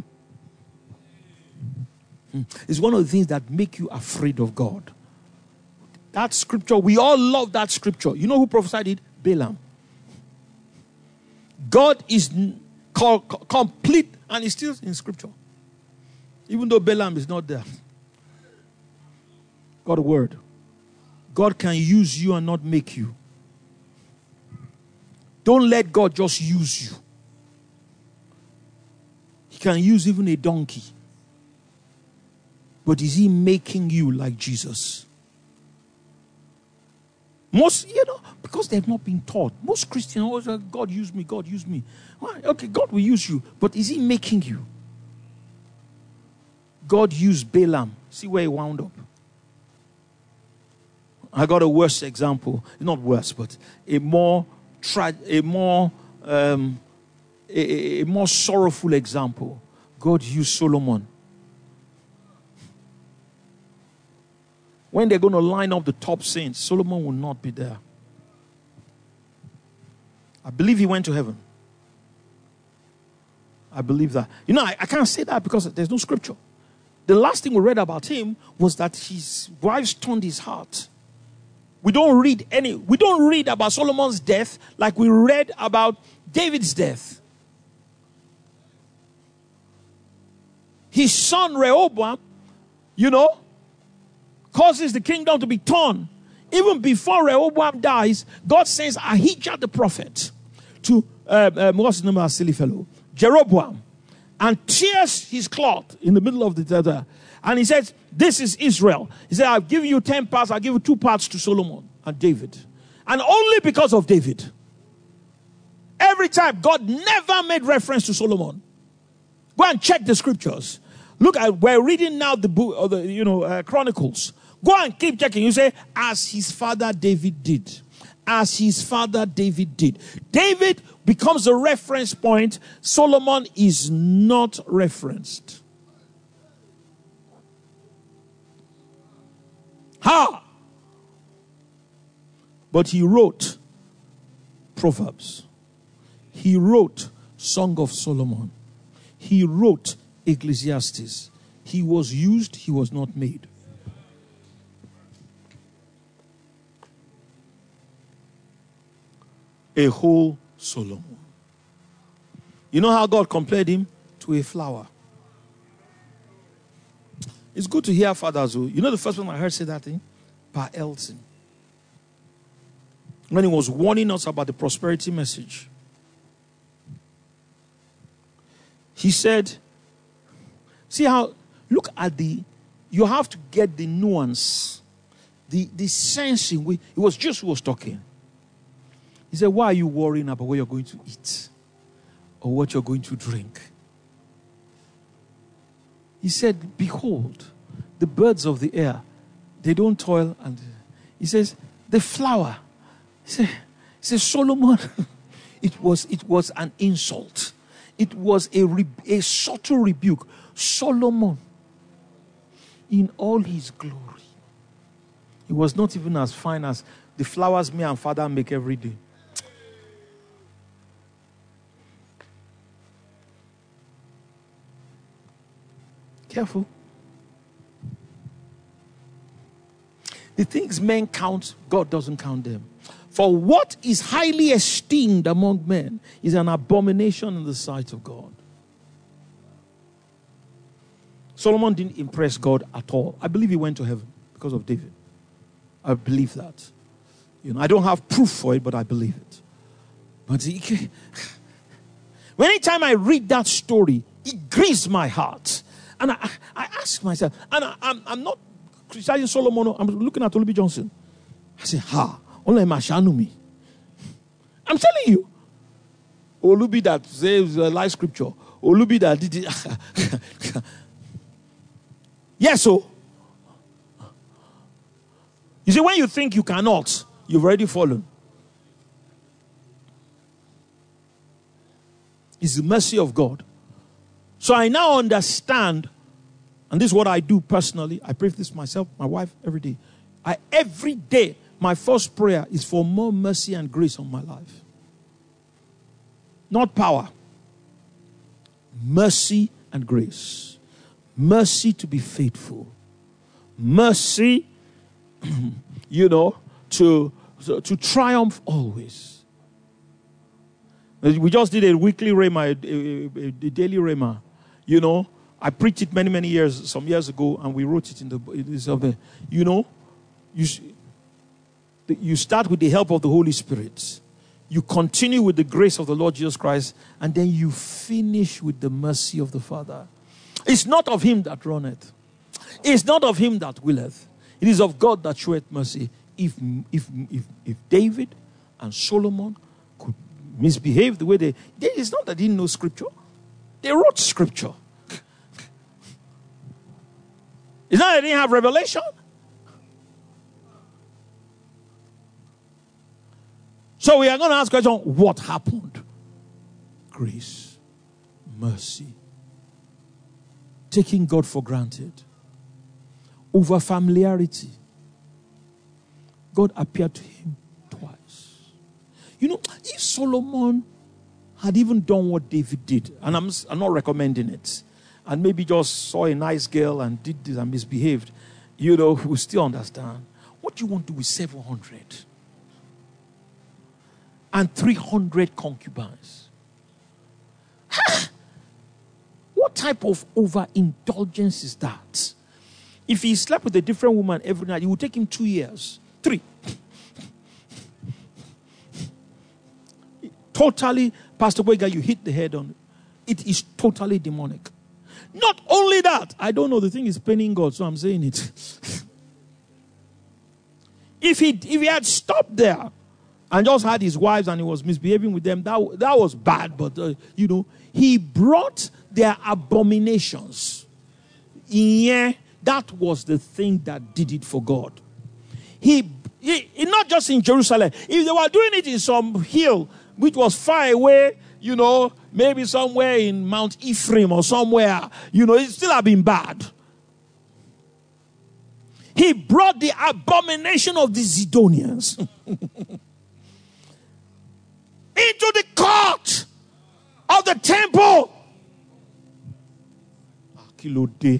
It's one of the things that make you afraid of God. That scripture, we all love that scripture. You know who prophesied it? Balaam. God is n- co- co- complete, and it's still in scripture. Even though Balaam is not there. God word. God can use you and not make you. Don't let God just use you. He can use even a donkey. But is he making you like Jesus? Most, you know, because they've not been taught. Most Christians always say, God use me, God use me. Why? Okay, God will use you. But is he making you? God used Balaam. See where he wound up. I got a worse example. Not worse, but a more tra- a more um, a, a more sorrowful example. God used Solomon. When they're going to line up the top saints, Solomon will not be there. I believe he went to heaven. I believe that. You know, I, I can't say that because there's no scripture. The last thing we read about him was that his wives turned his heart. We don't read any, we don't read about Solomon's death like we read about David's death. His son Rehoboam, you know, causes the kingdom to be torn. Even before Rehoboam dies, God sends Ahijah the prophet to, uh, um, what's the name of that silly fellow? Jeroboam. And tears his cloth in the middle of the desert. And he says, this is Israel. He said, I'll give you ten parts, I'll give you two parts to Solomon and David. And only because of David. Every time, God never made reference to Solomon. Go and check the scriptures. Look, at, we're reading now the book, or the, you know, uh, Chronicles. Go and keep checking. You say, as his father David did. As his father David did. David becomes a reference point. Solomon is not referenced. Ha! But he wrote Proverbs. He wrote Song of Solomon. He wrote Ecclesiastes. He was used, he was not made. A whole Solomon. You know how God compared him to a flower? It's good to hear fathers who, you know the first one I heard say that thing? Pa Elton. When he was warning us about the prosperity message. He said, see how, look at the, you have to get the nuance, the, the sensing. It was just who was talking. He said, why are you worrying about what you're going to eat or what you're going to drink? He said, behold, the birds of the air, they don't toil. And he says, the flower. He said, he says Solomon, it was, it was an insult. It was a, re- a subtle rebuke. Solomon, in all his glory, he was not even as fine as the flowers me and father make every day. Careful. The things men count, God doesn't count them. For what is highly esteemed among men is an abomination in the sight of God. Solomon didn't impress God at all. I believe he went to heaven because of David. I believe that. You know, I don't have proof for it, but I believe it. But he, anytime I read that story, it grieves my heart. And I, I ask myself, and I, I'm, I'm not criticizing Solomon, I'm looking at Olubi Johnson. I say, ha, only Mashanumi. I'm telling you. Olubi that says a live scripture. Olubi that did it. Yes, so. You see, when you think you cannot, you've already fallen. It's the mercy of God. So I now understand, and this is what I do personally. I pray for this myself, my wife, every day. I, every day, my first prayer is for more mercy and grace on my life. Not power. Mercy and grace. Mercy to be faithful. Mercy, you know, to, to, to triumph always. We just did a weekly rhema, a, a, a, a daily rhema. You know, I preached it many, many years, some years ago, and we wrote it in the, it is of the, you know, you, you start with the help of the Holy Spirit. You continue with the grace of the Lord Jesus Christ, and then you finish with the mercy of the Father. It's not of him that runneth. It's not of him that willeth. It is of God that showeth mercy. If, if, if, if David and Solomon could misbehave the way they... they it's not that they didn't know Scripture. They wrote Scripture. It's not that they didn't have revelation. So we are going to ask the question, what happened? Grace, mercy, taking God for granted, over familiarity. God appeared to him twice. You know, if Solomon had even done what David did, and I'm, I'm not recommending it, and maybe just saw a nice girl and did this and misbehaved, you know, we still understand. What do you want to do with seven hundred? And three hundred concubines? Ha! What type of overindulgence is that? If he slept with a different woman every night, it would take him two years. Three. Totally, Pastor Boyga, you hit the head on it. It is totally demonic. Not only that, I don't know, the thing is paining God, so I'm saying it. if he if he had stopped there and just had his wives and he was misbehaving with them, that, that was bad, but, uh, you know, he brought their abominations. Yeah, that was the thing that did it for God. He, he, not just in Jerusalem. If they were doing it in some hill, which was far away, you know, maybe somewhere in Mount Ephraim or somewhere, you know, it still have been bad. He brought the abomination of the Zidonians into the court of the temple. Akilode.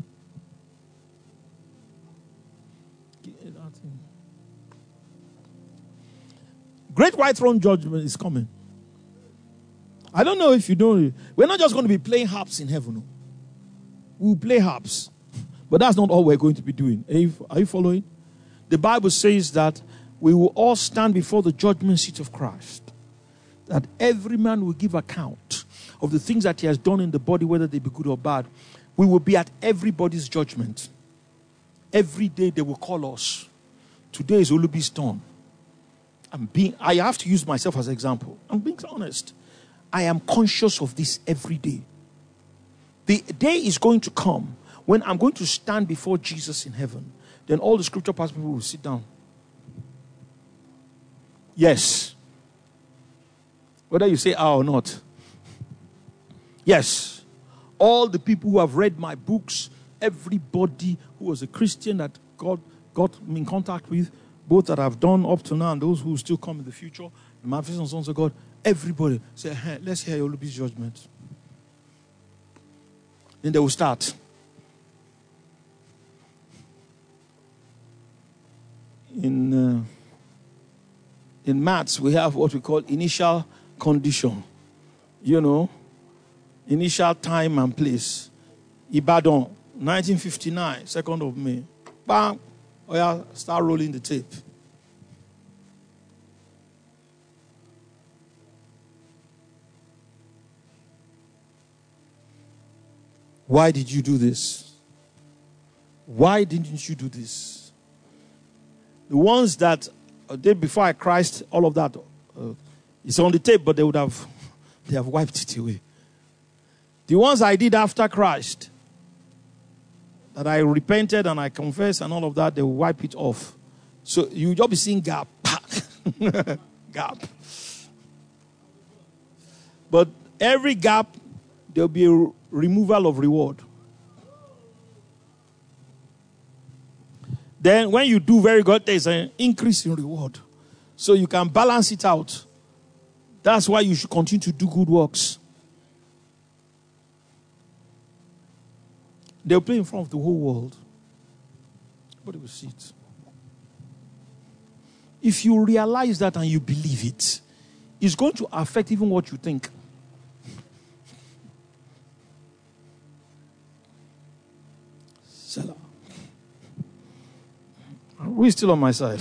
Great white throne judgment is coming. I don't know if you know. We're not just going to be playing harps in heaven. No. We'll play harps. But that's not all we're going to be doing. Are you, are you following? The Bible says that we will all stand before the judgment seat of Christ. That every man will give account of the things that he has done in the body, whether they be good or bad. We will be at everybody's judgment. Every day they will call us. Today is Olubi's turn. I'm being, I have to use myself as an example. I'm being honest. I am conscious of this every day. The day is going to come when I'm going to stand before Jesus in heaven. Then all the scripture past people will sit down. Yes. Whether you say ah or not. Yes. All the people who have read my books, everybody who was a Christian that God got me in contact with, both that I've done up to now and those who will still come in the future, the manifestation sons of God, everybody say, hey, let's hear Olubi's judgment. Then they will start. In uh, in maths, we have what we call initial condition. You know, initial time and place. Ibadan, nineteen fifty-nine, second of May. Bam! Oh yeah, start rolling the tape. Why did you do this? Why didn't you do this? The ones that uh, did before Christ, all of that, uh, it's on the tape, but they would have, they have wiped it away. The ones I did after Christ, that I repented and I confessed and all of that, they will wipe it off. So you just be seeing gap. Gap. But every gap, there will be a removal of reward. Then when you do very good, there's an increase in reward. So you can balance it out. That's why you should continue to do good works. They'll play in front of the whole world. But they will see it. If you realize that and you believe it, It's going to affect even what you think. Selah. Who is still on my side?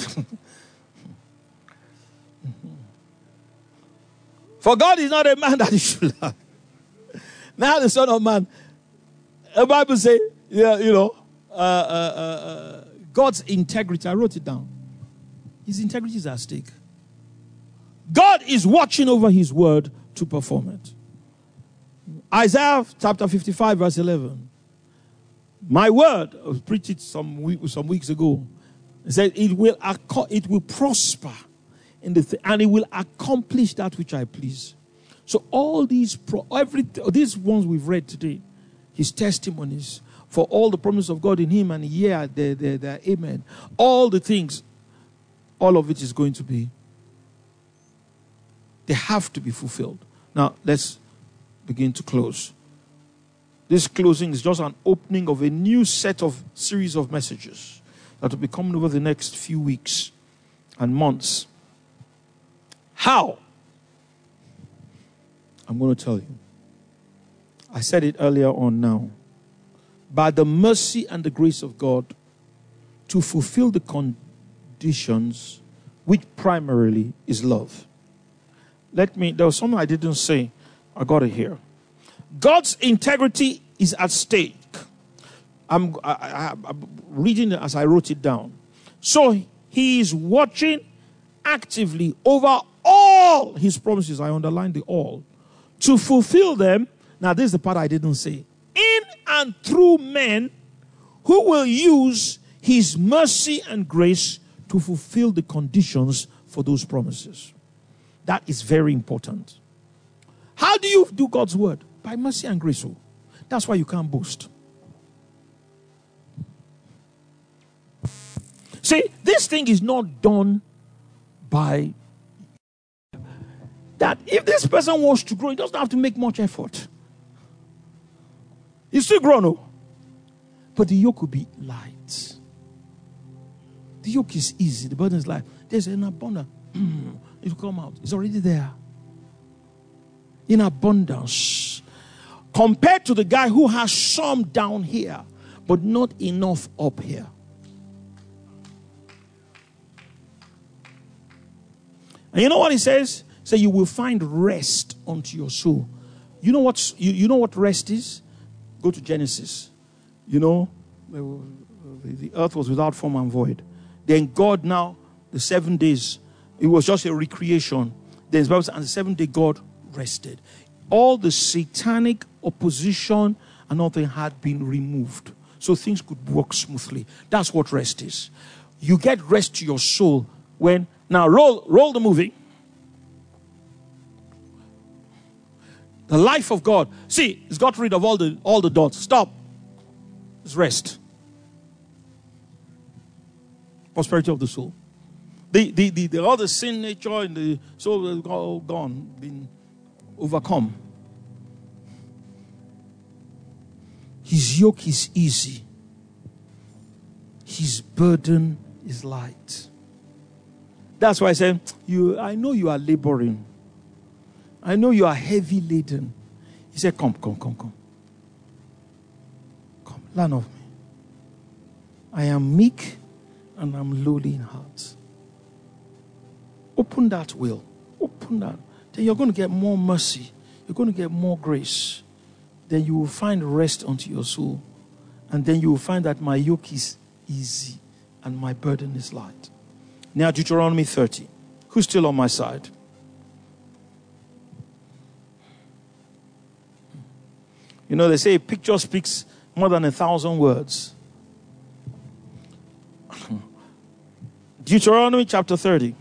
For God is not a man that he should lie. Now the Son of Man. The Bible says, yeah, you know, uh, uh, uh, God's integrity. I wrote it down. His integrity is at stake. God is watching over his word to perform it. Isaiah chapter fifty-five, verse eleven. My word, I preached it some week, some weeks ago. It said, it will, it will prosper in the th- and it will accomplish that which I please. So all these, pro- every these ones we've read today, his testimonies for all the promise of God in him, and yeah, they're, they're, they're amen. All the things, all of it is going to be, they have to be fulfilled. Now, let's begin to close. This closing is just an opening of a new set of series of messages that will be coming over the next few weeks and months. How? I'm going to tell you. I said it earlier on now. By the mercy and the grace of God to fulfill the conditions which primarily is love. Let me, there was something I didn't say. I got it here. God's integrity is at stake. I'm, I, I, I'm reading it as I wrote it down. So he is watching actively over all his promises. I underlined the all. To fulfill them. Now this is the part I didn't say. In and through men who will use his mercy and grace to fulfill the conditions for those promises. That is very important. How do you do God's word? By mercy and grace. Oh. That's why you can't boast. See, this thing is not done by that. If this person wants to grow, he doesn't have to make much effort. He's still grown, no? But the yoke will be light. The yoke is easy. The burden is light. There's an abundance. It will come out. It's already there. In abundance. Compared to the guy who has some down here, but not enough up here. And you know what he says? He says you will find rest unto your soul. You know what, you, you know what rest is? Go to Genesis. You know, the earth was without form and void. Then God now, the seven days, it was just a recreation. Then the Bible says, and the seventh day God rested. All the satanic opposition and all that had been removed. So things could work smoothly. That's what rest is. You get rest to your soul when, now roll, roll the movie. The life of God. See, it's got rid of all the all the dots. Stop. It's rest. Prosperity of the soul. The the the, the all the sin nature in the soul is all gone, been overcome. His yoke is easy. His burden is light. That's why I said, you I know you are laboring. I know you are heavy laden. He said, come, come, come, come. Come, learn of me. I am meek and I'm lowly in heart. Open that will. Open that. Then you're going to get more mercy. You're going to get more grace. Then you will find rest unto your soul. And then you will find that my yoke is easy and my burden is light. Now Deuteronomy thirty. Who's still on my side? You know, they say a picture speaks more than a thousand words. Deuteronomy chapter thirty.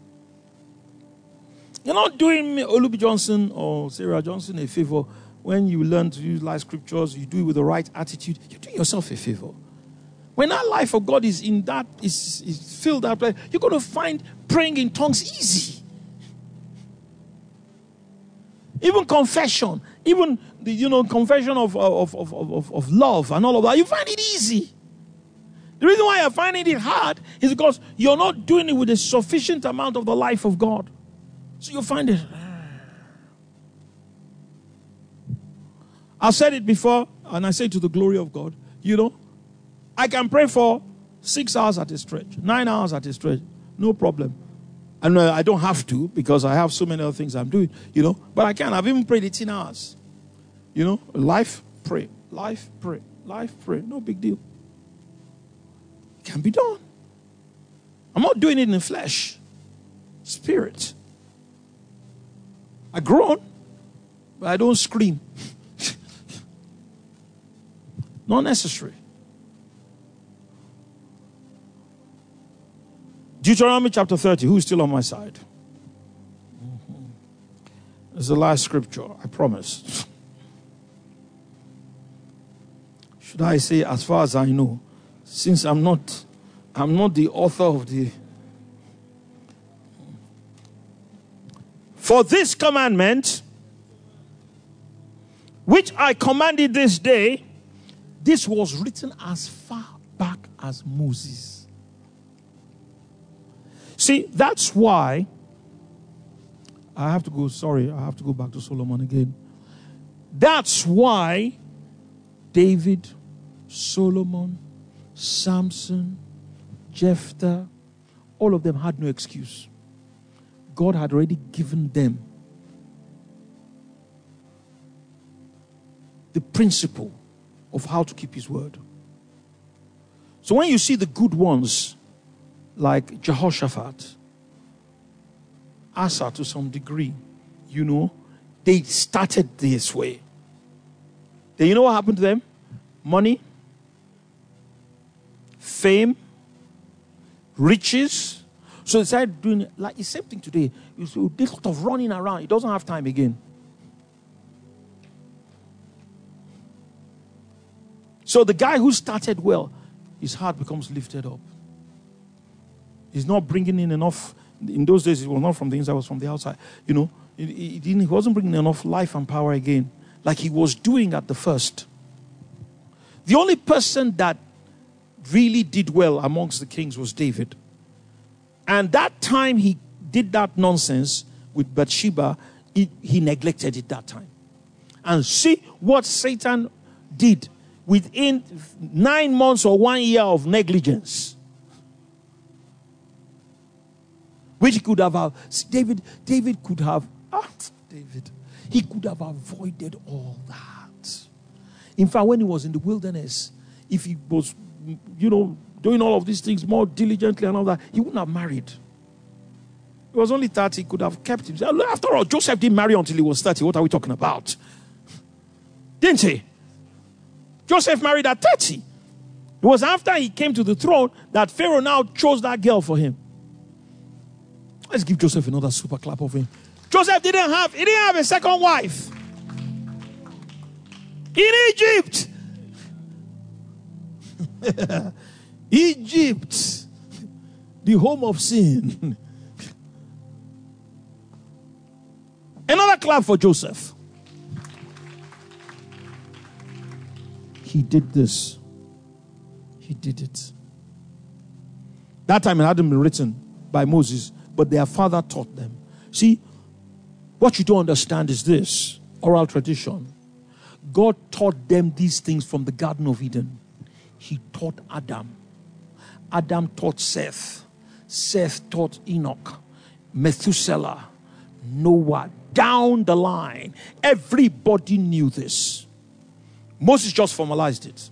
You're not doing Olubi Johnson or Sarah Johnson a favor when you learn to use life scriptures. You do it with the right attitude. You're doing yourself a favor. When that life of God is in that, is, is filled up, you're going to find praying in tongues easy. Even confession, even the you know confession of of, of, of, of love and all of that, you find it easy. The reason why you're finding it hard is because you're not doing it with a sufficient amount of the life of God. So you find it. I've said it before, and I say to the glory of God, you know, I can pray for six hours at a stretch, nine hours at a stretch, no problem. And uh, I don't have to because I have so many other things I'm doing, you know, but I can. I've even prayed eighteen hours. You know, life, pray, life, pray, life, pray. No big deal. It can be done. I'm not doing it in the flesh, spirit. I groan, but I don't scream. Not necessary. Deuteronomy chapter thirty. Who's still on my side? Mm-hmm. It's the last scripture, I promise. Should I say, as far as I know, since I'm not, I'm not the author of the. For this commandment, which I commanded this day, this was written as far back as Moses. See, that's why I have to go, sorry, I have to go back to Solomon again. That's why David, Solomon, Samson, Jephthah, all of them had no excuse. God had already given them the principle of how to keep his word. So when you see the good ones like Jehoshaphat, Asa to some degree, you know, they started this way. Then you know what happened to them? Money, fame, riches. So they started doing like the same thing today. You see, this sort of running around. He doesn't have time again. So the guy who started well, his heart becomes lifted up. He's not bringing in enough. In those days, it was not from the inside, it was from the outside. You know, he, he, didn't, he wasn't bringing enough life and power again, like he was doing at the first. The only person that really did well amongst the kings was David. And that time he did that nonsense with Bathsheba, he, he neglected it that time. And see what Satan did within nine months or one year of negligence. Which he could have, uh, David, David could have, ah, David, he could have avoided all that. In fact, when he was in the wilderness, if he was, you know, doing all of these things more diligently and all that, he wouldn't have married. He was only thirty, he could have kept him. After all, Joseph didn't marry until he was thirty. What are we talking about? Didn't he? Joseph married at thirty. It was after he came to the throne that Pharaoh now chose that girl for him. Let's give Joseph another super clap of him. Joseph didn't have, he didn't have a second wife. In Egypt. Egypt. The home of sin. Another clap for Joseph. He did this. He did it. That time it hadn't been written by Moses, but their father taught them. See, what you don't understand is this, oral tradition. God taught them these things from the Garden of Eden. He taught Adam. Adam taught Seth. Seth taught Enoch, Methuselah, Noah. Down the line, everybody knew this. Moses just formalized it.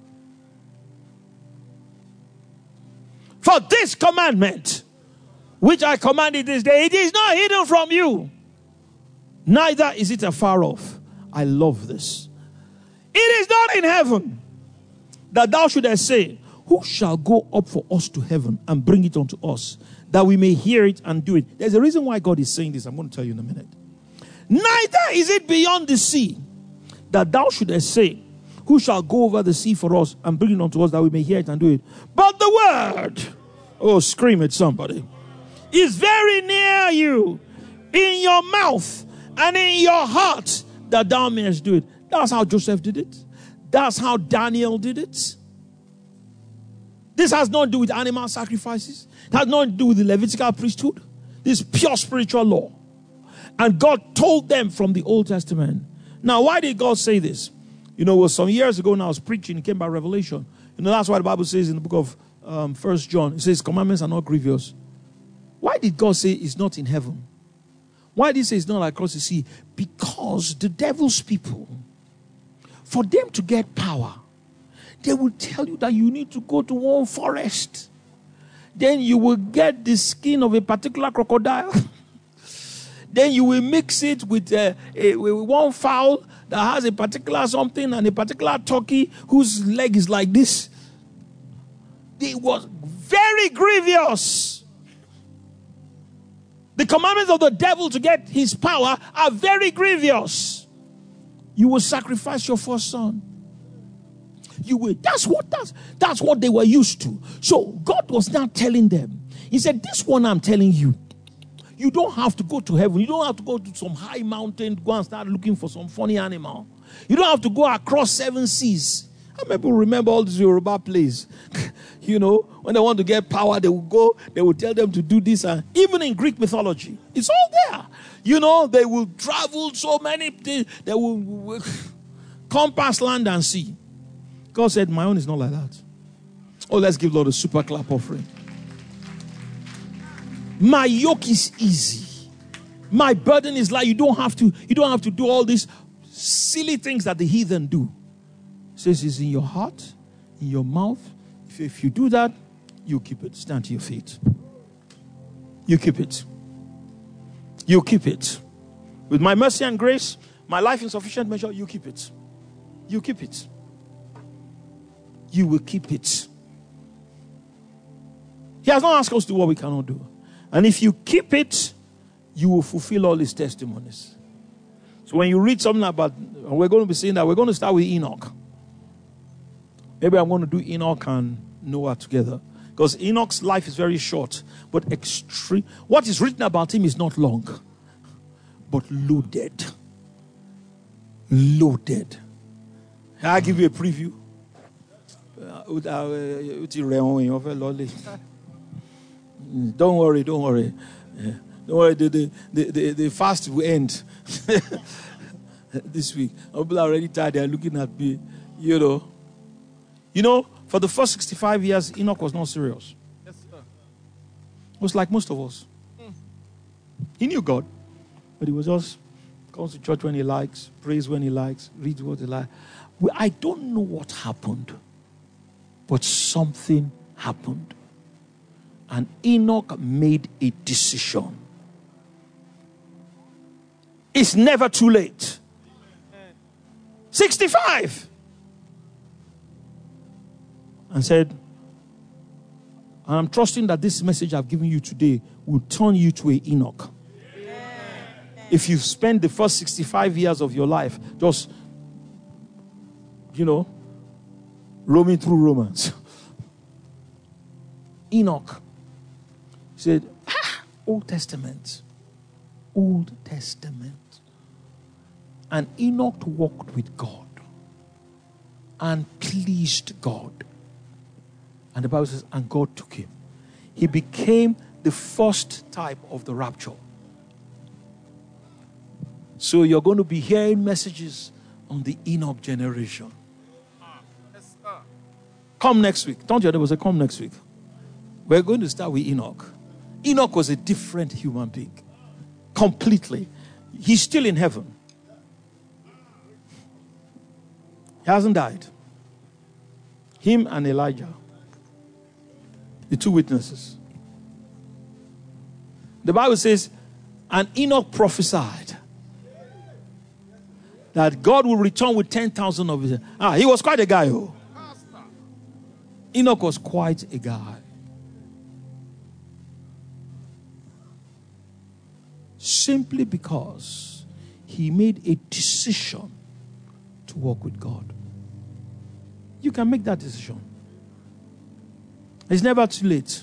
For this commandment, which I commanded this day, it is not hidden from you, neither is it afar off. I love this. It is not in heaven, that thou shouldest say, who shall go up for us to heaven and bring it unto us, that we may hear it and do it. There's a reason why God is saying this. I'm going to tell you in a minute. Neither is it beyond the sea, that thou shouldest say, who shall go over the sea for us and bring it unto us, that we may hear it and do it. But the word, oh, scream at somebody, is very near you, in your mouth and in your heart, that thou mayest do it. That's how Joseph did it. That's how Daniel did it. This has nothing to do with animal sacrifices. It has nothing to do with the Levitical priesthood. This is pure spiritual law. And God told them from the Old Testament. Now, why did God say this? You know, it was some years ago now I was preaching, it came by revelation. You know, that's why the Bible says in the book of um, First John, it says, commandments are not grievous. Why did God say it's not in heaven? Why did he say it's not across the sea? Because the devil's people, for them to get power, they will tell you that you need to go to one forest. Then you will get the skin of a particular crocodile. Then you will mix it with, uh, a, with one fowl that has a particular something and a particular turkey whose leg is like this. It was very grievous. The commandments of the devil to get his power are very grievous. You will sacrifice your first son. You will. That's what that's, that's what they were used to. So God was now telling them. He said, this one I'm telling you, you don't have to go to heaven. You don't have to go to some high mountain, go and start looking for some funny animal. You don't have to go across seven seas. How many people remember all these Yoruba plays? You know, when they want to get power, they will go, they will tell them to do this. And even in Greek mythology, it's all there. You know, they will travel so many, they, they will, will compass land and sea. God said, my own is not like that. Oh, let's give Lord a super clap offering. My yoke is easy. My burden is light. You don't have to, you don't have to do all these silly things that the heathen do. It says it's in your heart, in your mouth. If, if you do that, you keep it. Stand to your feet. You keep it. You keep it. With my mercy and grace, my life in sufficient measure, you keep it. You keep it. You will keep it. He has not asked us to do what we cannot do. And if you keep it, you will fulfill all his testimonies. So when you read something about, and we're going to be saying that, we're going to start with Enoch. Maybe I'm going to do Enoch and Noah together. Because Enoch's life is very short, but extreme. What is written about him is not long, but loaded. Loaded. I'll give you a preview. Don't worry, don't worry. Yeah. Don't worry, the, the, the, the, the fast will end this week. People are already tired. They are looking at me, you know. You know, for the first sixty-five years, Enoch was not serious. Yes, sir. It was like most of us. Mm. He knew God, but he was just comes to church when he likes, prays when he likes, reads what he likes. I don't know what happened, but something happened. And Enoch made a decision. It's never too late. sixty-five. And said, and I'm trusting that this message I've given you today will turn you to a Enoch. If you spend the first sixty-five years of your life just, you know, roaming through Romans. Enoch said, ah, Old Testament. Old Testament. And Enoch walked with God and pleased God. And the Bible says, and God took him. He became the first type of the rapture. So you're going to be hearing messages on the Enoch generation. Come next week. Don't you know, say come next week. We're going to start with Enoch. Enoch was a different human being. Completely. He's still in heaven. He hasn't died. Him and Elijah. The two witnesses. The Bible says, and Enoch prophesied that God will return with ten thousand of his. Ah, he was quite a guy. Oh. Enoch was quite a guy. Simply because he made a decision to walk with God. You can make that decision. It's never too late.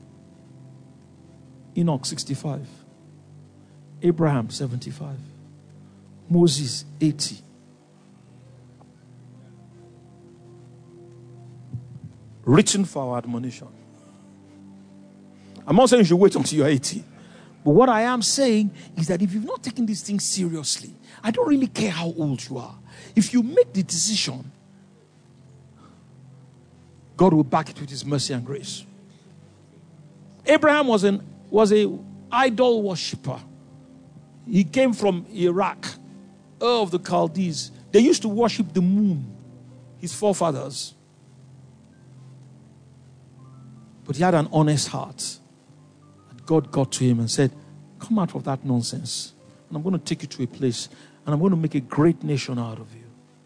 Enoch sixty-five. Abraham seventy-five. Moses eighty. Written for our admonition. I'm not saying you should wait until you're eighty. But what I am saying is that if you've not taken this thing seriously, I don't really care how old you are. If you make the decision, God will back it with his mercy and grace. Abraham was an was a idol worshiper. He came from Iraq, Ur of the Chaldees. They used to worship the moon, his forefathers. But he had an honest heart. And God got to him and said, come out of that nonsense. And I'm going to take you to a place and I'm going to make a great nation out of you.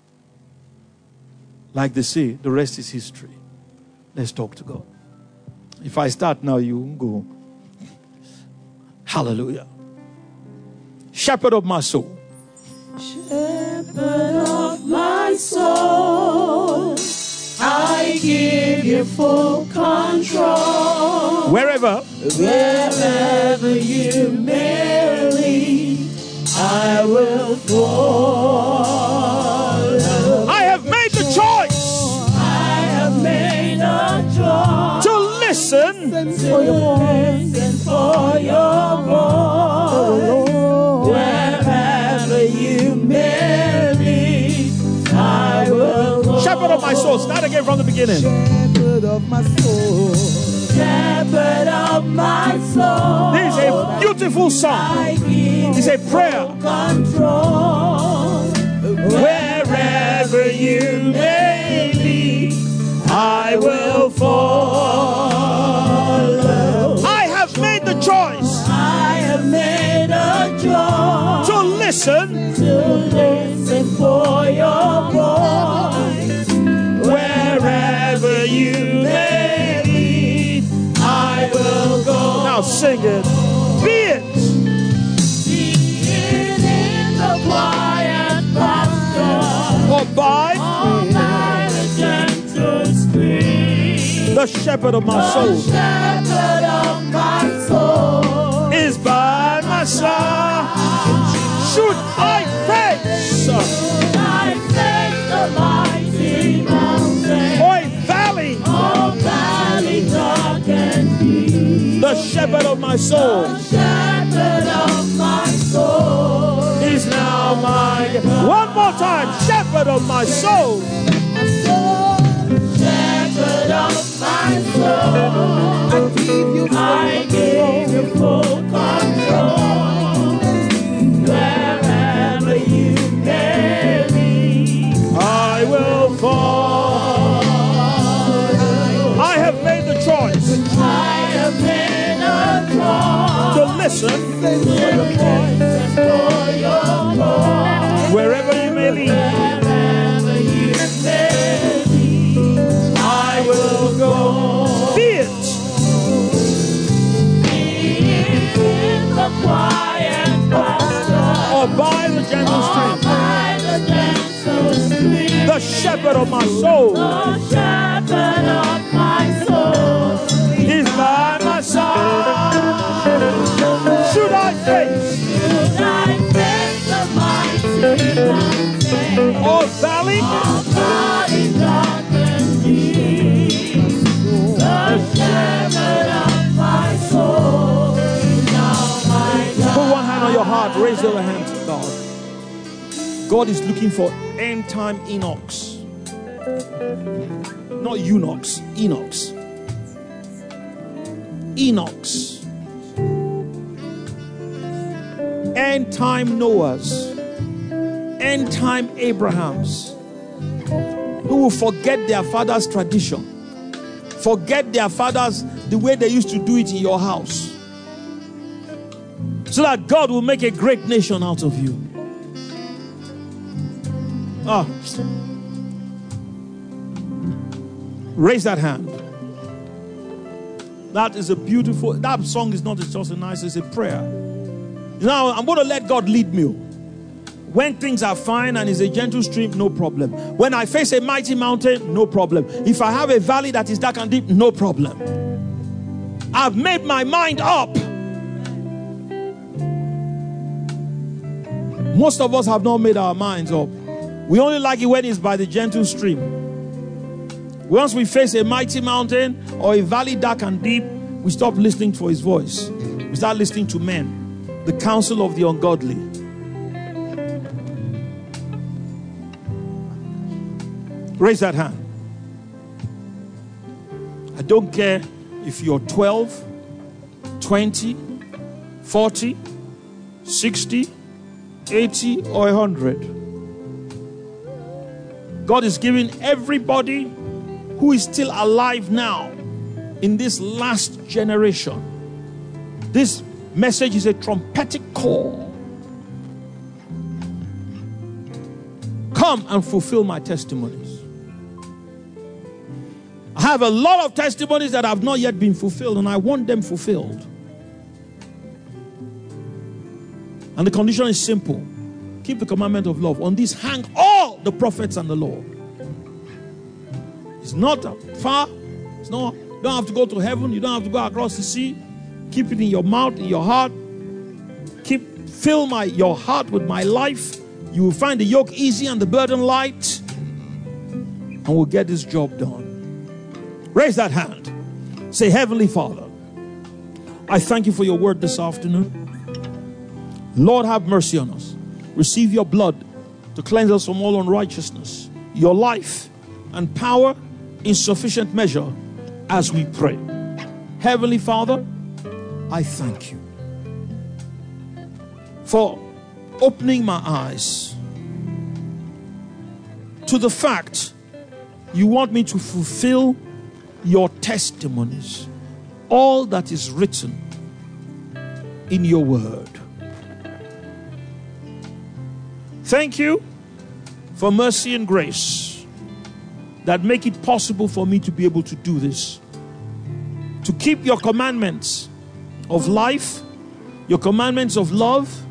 Like they say, the rest is history. Let's talk to God. If I start now, you won't go. Hallelujah. Shepherd of my soul. Shepherd of my soul, I give you full control. Wherever, wherever you may lead, I will follow. I have made the choice. I have made a choice to listen, to listen for your voice. Wherever you may lead, I will go. Shepherd of my soul. Start again from the beginning. Shepherd of my soul. Shepherd of my soul. This is a beautiful song. It's a prayer. Control. Wherever you may lead, I will follow. I have made the choice. I have made a choice to listen, to listen for your voice. Wherever you may lead, I will go. Now sing it. Be it. Be it in the quiet pasture, Or by, or by the gentle stream. the shepherd of my soul. The shepherd of my soul Is by my side. Should I face Should I face the mighty mountain, or a valley, or valley dark and deep, the shepherd of my soul the shepherd of my soul is now my God. One more time. Shepherd of my soul. Shepherd of my soul, I give you full control. Wherever you may lead, I will fall. I have made the choice I have made a choice to listen to listen for your voice. wherever you may lead. Wherever you may lead, I will go. Be it. Be it in the quiet pasture, Or by the gentle or stream. by the gentle stream. The shepherd of my soul The shepherd of my soul is by my side. Should I face Should I face the mighty mountain, or valley, or valley dark and deep, the shepherd of my soul is now my God. put one hand on your heart, raise your other hand to God. God is looking for end time Enochs. Not eunuchs, Enochs. Enochs. End time Noahs. End time Abrahams. Who will forget their father's tradition. Forget their fathers, the way they used to do it in your house. So that God will make a great nation out of you. Ah. Raise that hand. That is a beautiful, that song is not just a nice, it's a prayer. Now, I'm going to let God lead me. When things are fine and it's a gentle stream, no problem. When I face a mighty mountain, no problem. If I have a valley that is dark and deep, no problem. I've made my mind up. Most of us have not made our minds up. We only like it when it's by the gentle stream. Once we face a mighty mountain or a valley dark and deep, we stop listening for his voice. You start listening to men, the counsel of the ungodly. Raise that hand. I don't care if you're twelve, twenty, forty, sixty, eighty, or one hundred. God is giving everybody who is still alive now in this last generation. This message is a trumpetic call. Come and fulfill my testimonies. I have a lot of testimonies that have not yet been fulfilled, and I want them fulfilled. And the condition is simple. Keep the commandment of love. On this hang all the prophets and the law. It's not far. It's not, you don't have to go to heaven. You don't have to go across the sea. Keep it in your mouth, in your heart. Keep, fill my, your heart with my life. You will find the yoke easy and the burden light. And we'll get this job done. Raise that hand. Say, Heavenly Father, I thank you for your word this afternoon. Lord, have mercy on us. Receive your blood to cleanse us from all unrighteousness. Your life and power in sufficient measure as we pray. Heavenly Father, I thank you for opening my eyes to the fact you want me to fulfill your testimonies, all that is written in your word. Thank you for mercy and grace that make it possible for me to be able to do this, to keep your commandments of life, your commandments of love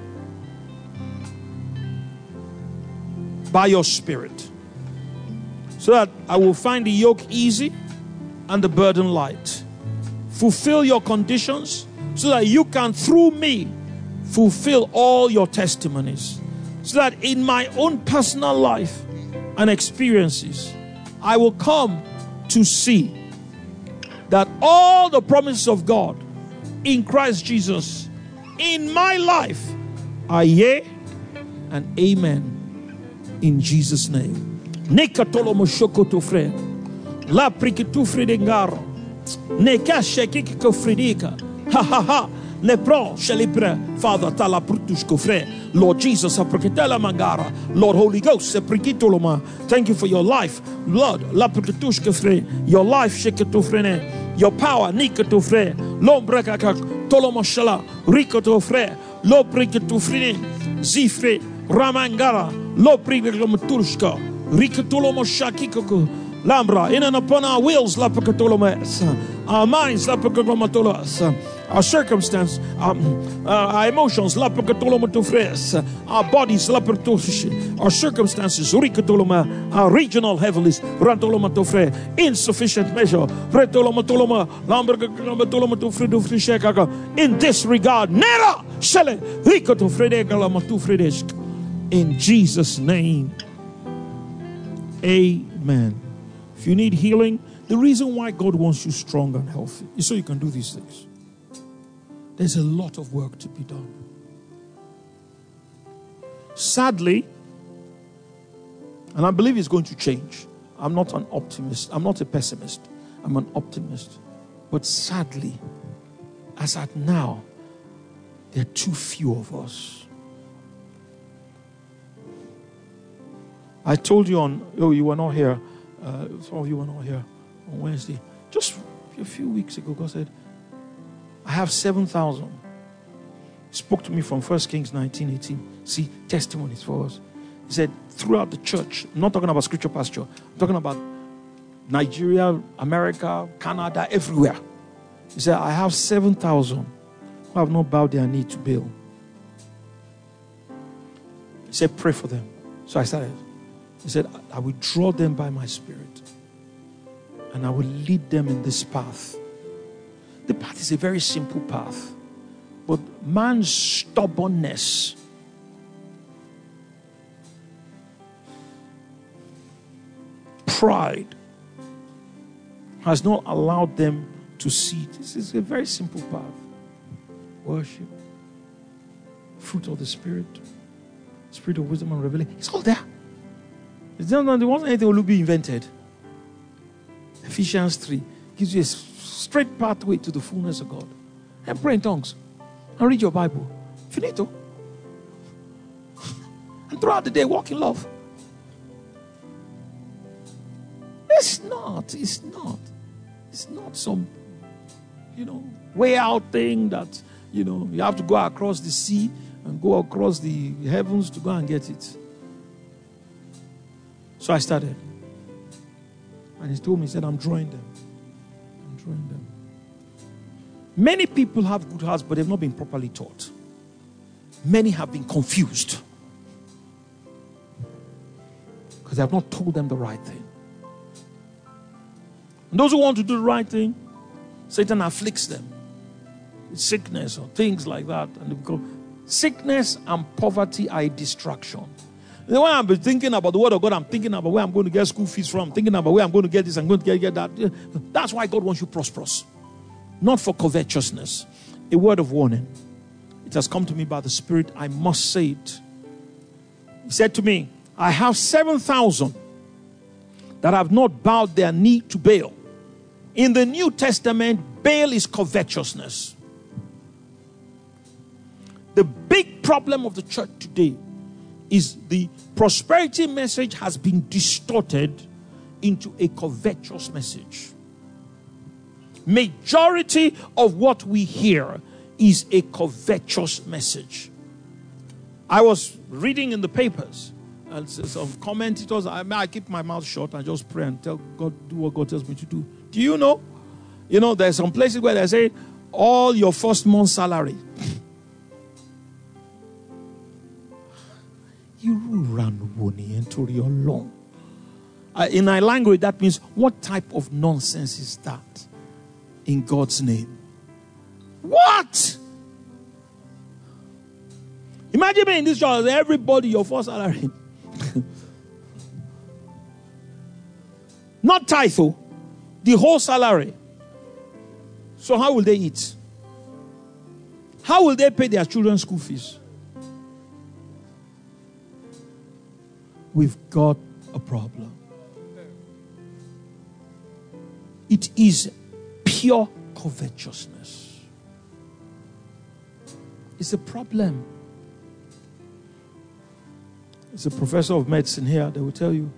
by your Spirit, so that I will find the yoke easy and the burden light. Fulfill your conditions so that you can, through me, fulfill all your testimonies. So that in my own personal life and experiences, I will come to see that all the promises of God in Christ Jesus in my life are yea and amen in Jesus' name. La prikitu fridengaro. Ne kashe kikiko fridika. Ha ha ha. Ne pro shelipre. Father tala prutushko fre. Lord Jesus, aprikitela mangara. Lord Holy Ghost, aprikitoloma. Thank you for your life. Lord, la prikitushko fre. Your life shekito frene. Your power nikato fre. Lombreka tolomoshala. Rikoto fre. Lo prikitu frene. Zifre. Ramangara. Lo prikitomutushka. Rikitolomosha Lambra, in and upon our wills, our minds, our circumstance, um, uh, our emotions, our bodies, our circumstances, our regional heavens, insufficient measure, in this regard, in Jesus' name, amen. If you need healing, the reason why God wants you strong and healthy is so you can do these things. There's a lot of work to be done. Sadly, and I believe it's going to change. I'm not an optimist. I'm not a pessimist. I'm an optimist. But sadly, as at now, there are too few of us. I told you on, oh, you were not here. Uh, some of you were not here on Wednesday. Just a few weeks ago, God said, I have seven thousand. Spoke to me from First Kings nineteen eighteen. See, testimonies for us. He said, throughout the church, I'm not talking about scripture pasture, I'm talking about Nigeria, America, Canada, everywhere. He said, I have seven thousand who have not bowed their knee to Baal. He said, pray for them. So I started. He said, I will draw them by my Spirit and I will lead them in this path. The path is a very simple path, but man's stubbornness pride has not allowed them to see. This is a very simple path. worship, fruit of the Spirit, spirit of wisdom and revelation. It's all there. It's not, there wasn't anything will be invented. Ephesians three gives you a straight pathway to the fullness of God. And pray in tongues. And read your Bible. Finito. And throughout the day, walk in love. It's not. It's not. It's not some, you know, way out thing that, you know, you have to go across the sea and go across the heavens to go and get it. So I started. And he told me, he said, I'm drawing them. I'm drawing them. Many people have good hearts, but they've not been properly taught. Many have been confused because they have not told them the right thing. And those who want to do the right thing, Satan afflicts them with sickness or things like that. And they become, sickness and poverty are a distraction. When I'm thinking about the word of God, I'm thinking about where I'm going to get school fees from, I'm thinking about where I'm going to get this, I'm going to get, get that. That's why God wants you prosperous. Not for covetousness. A word of warning. It has come to me by the Spirit. I must say it. He said to me, I have seven thousand that have not bowed their knee to Baal. In the New Testament, Baal is covetousness. The big problem of the church today is the prosperity message has been distorted into a covetous message. Majority of what we hear is a covetous message. I was reading in the papers and some commentators. I mean, I keep my mouth shut and just pray and tell God, do what God tells me to do. Do you know? You know, there's some places where they say all your first month's salary. You run woni into your long. In our language, that means what type of nonsense is that? In God's name. What? Imagine being in this church, everybody, your first salary. Not tithe, the whole salary. So how will they eat? How will they pay their children's school fees? We've got a problem. It is pure covetousness. It's a problem. It's a professor of medicine here. They will tell you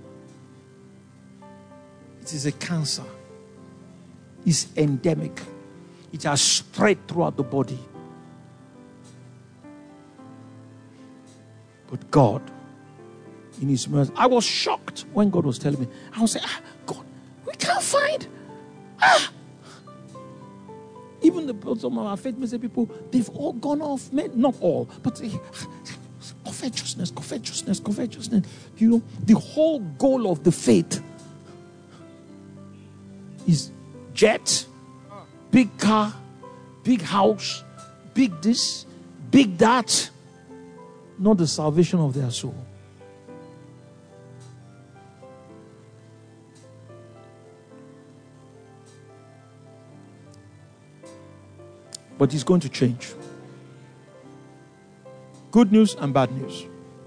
it is a cancer. It's endemic. It has spread throughout the body. But God, in His mercy, I was shocked when God was telling me. I was saying, ah, God, we can't find. Ah. Even the some of our faith message people, they've all gone off. Not all, but covetousness, covetousness, covetousness. You know, the whole goal of the faith is jet, big car, big house, big this, big that. Not the salvation of their soul. But it's going to change. Good news and bad news.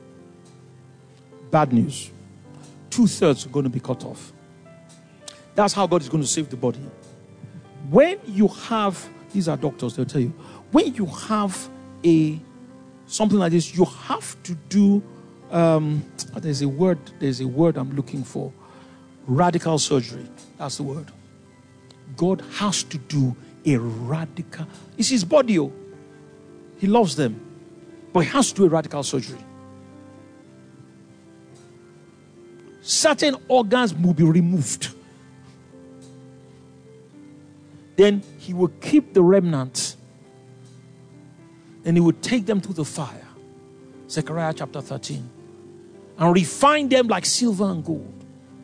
Bad news. Two-thirds are going to be cut off. That's how God is going to save the body. When you have, these are doctors, they'll tell you, when you have a something like this, you have to do, um, there's a word, there's a word I'm looking for. Radical surgery. That's the word. God has to do a radical, it's his body. Oh. He loves them. But he has to do a radical surgery. Certain organs will be removed. Then he will keep the remnant. And he will take them to the fire. Zechariah chapter thirteen. And refine them like silver and gold.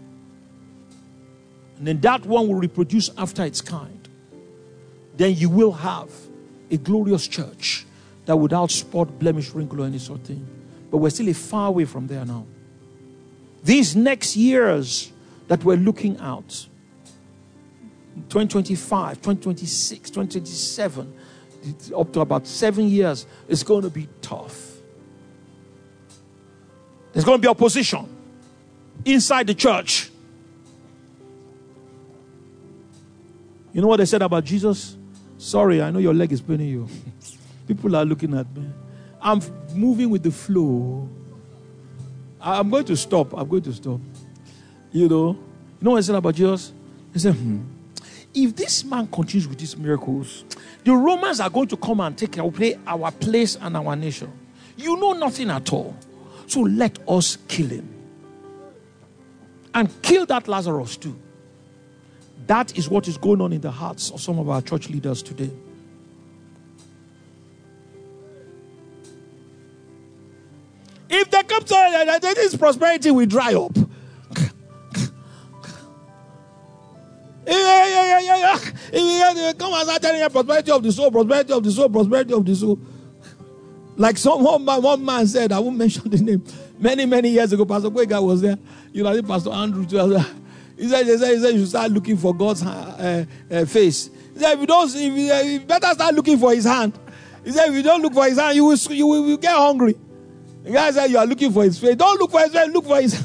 And then that one will reproduce after its kind. Then you will have a glorious church that without spot, blemish, wrinkle, or any sort of thing. But we're still a far away from there now. These next years that we're looking out, twenty twenty-five, twenty twenty-six, twenty twenty-seven, up to about seven years, it's going to be tough. There's going to be opposition inside the church. You know what they said about Jesus? Sorry, I know your leg is paining you. People are looking at me. I'm moving with the flow. I'm going to stop. I'm going to stop. You know, you know what I said about Jesus? He said, hmm, if this man continues with these miracles, the Romans are going to come and take away our place and our nation. You know nothing at all. So let us kill him. And kill that Lazarus too. That is what is going on in the hearts of some of our church leaders today. If they come to this prosperity will dry up. Yeah, yeah, yeah, yeah, yeah. Come and start telling you prosperity of the soul, prosperity of the soul, prosperity of the soul. Like some one man, one man said, I won't mention the name. Many, many years ago, Pastor Kwega was there. You know, I think Pastor Andrew too. He said, he said, he said, you should start looking for God's uh, uh, face. He said, if you don't, if you, uh, you better start looking for His hand. He said, if you don't look for His hand, you will, you will, you will get hungry. The guy said, you are looking for His face. Don't look for His face, look for His hand.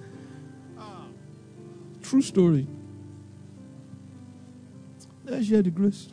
True story. Let's share the grace.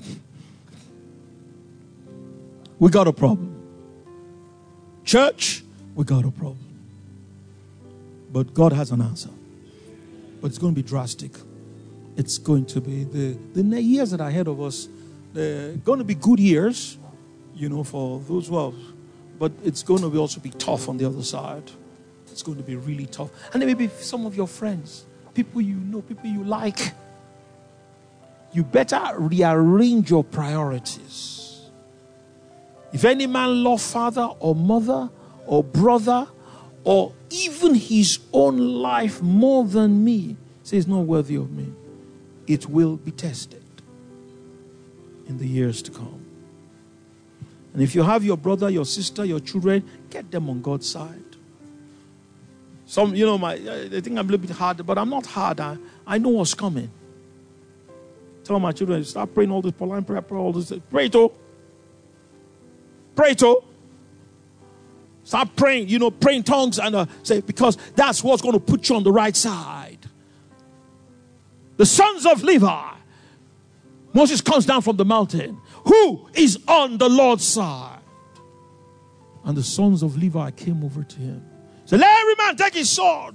We got a problem. Church, we got a problem. But God has an answer. But it's going to be drastic. It's going to be the, the years that are ahead of us. They're going to be good years, you know, for those who have. But it's going to be also be tough on the other side. It's going to be really tough. And then maybe some of your friends, people you know, people you like. You better rearrange your priorities. If any man love father or mother or brother or even his own life more than me, say it's not worthy of me, it will be tested in the years to come. And if you have your brother, your sister, your children, get them on God's side. Some, you know, my, I think I'm a little bit hard, but I'm not hard. I, I know what's coming. Tell my children, start praying all this polite prayer, pray all this. Pray to. Pray to. Start praying, you know, praying tongues and uh, say, because that's what's going to put you on the right side. The sons of Levi. Moses comes down from the mountain. Who is on the Lord's side? And the sons of Levi came over to him. Said, let every man take his sword.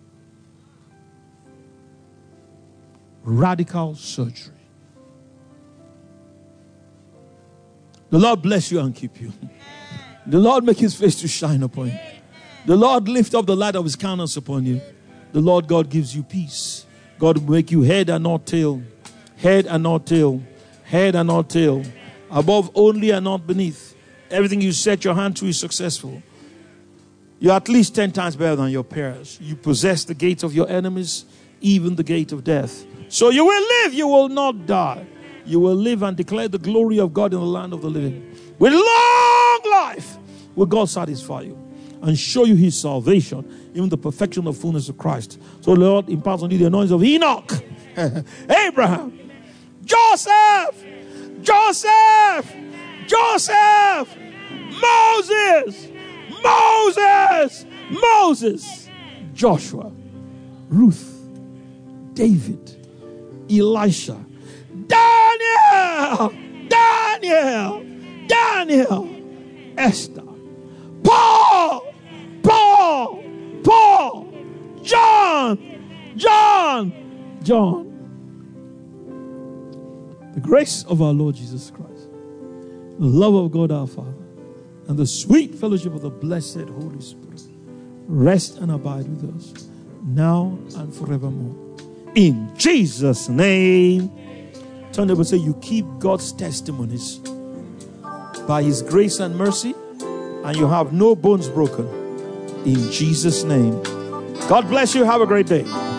Radical surgery. The Lord bless you and keep you. The Lord make His face to shine upon you. The Lord lift up the light of His countenance upon you. The Lord God gives you peace. God will make you head and not tail. Head and not tail. Head and not tail. Above only and not beneath. Everything you set your hand to is successful. You're at least ten times better than your peers. You possess the gates of your enemies, even the gate of death. So you will live, you will not die. You will live and declare the glory of God in the land of the living. With long life will God satisfy you and show you His salvation, even the perfection of fullness of Christ. So the Lord imparts on you the anointing of Enoch, Abraham, Joseph, Joseph, Joseph, Moses, Moses, Moses, Joshua, Ruth, David, Elisha, Daniel, Daniel, Daniel, Esther, Paul, Paul, Paul, John, John, John. The grace of our Lord Jesus Christ, the love of God our Father, and the sweet fellowship of the blessed Holy Spirit rest and abide with us now and forevermore. In Jesus' name. Turn over and say, you keep God's testimonies by His grace and mercy, and you have no bones broken. In Jesus' name. God bless you. Have a great day.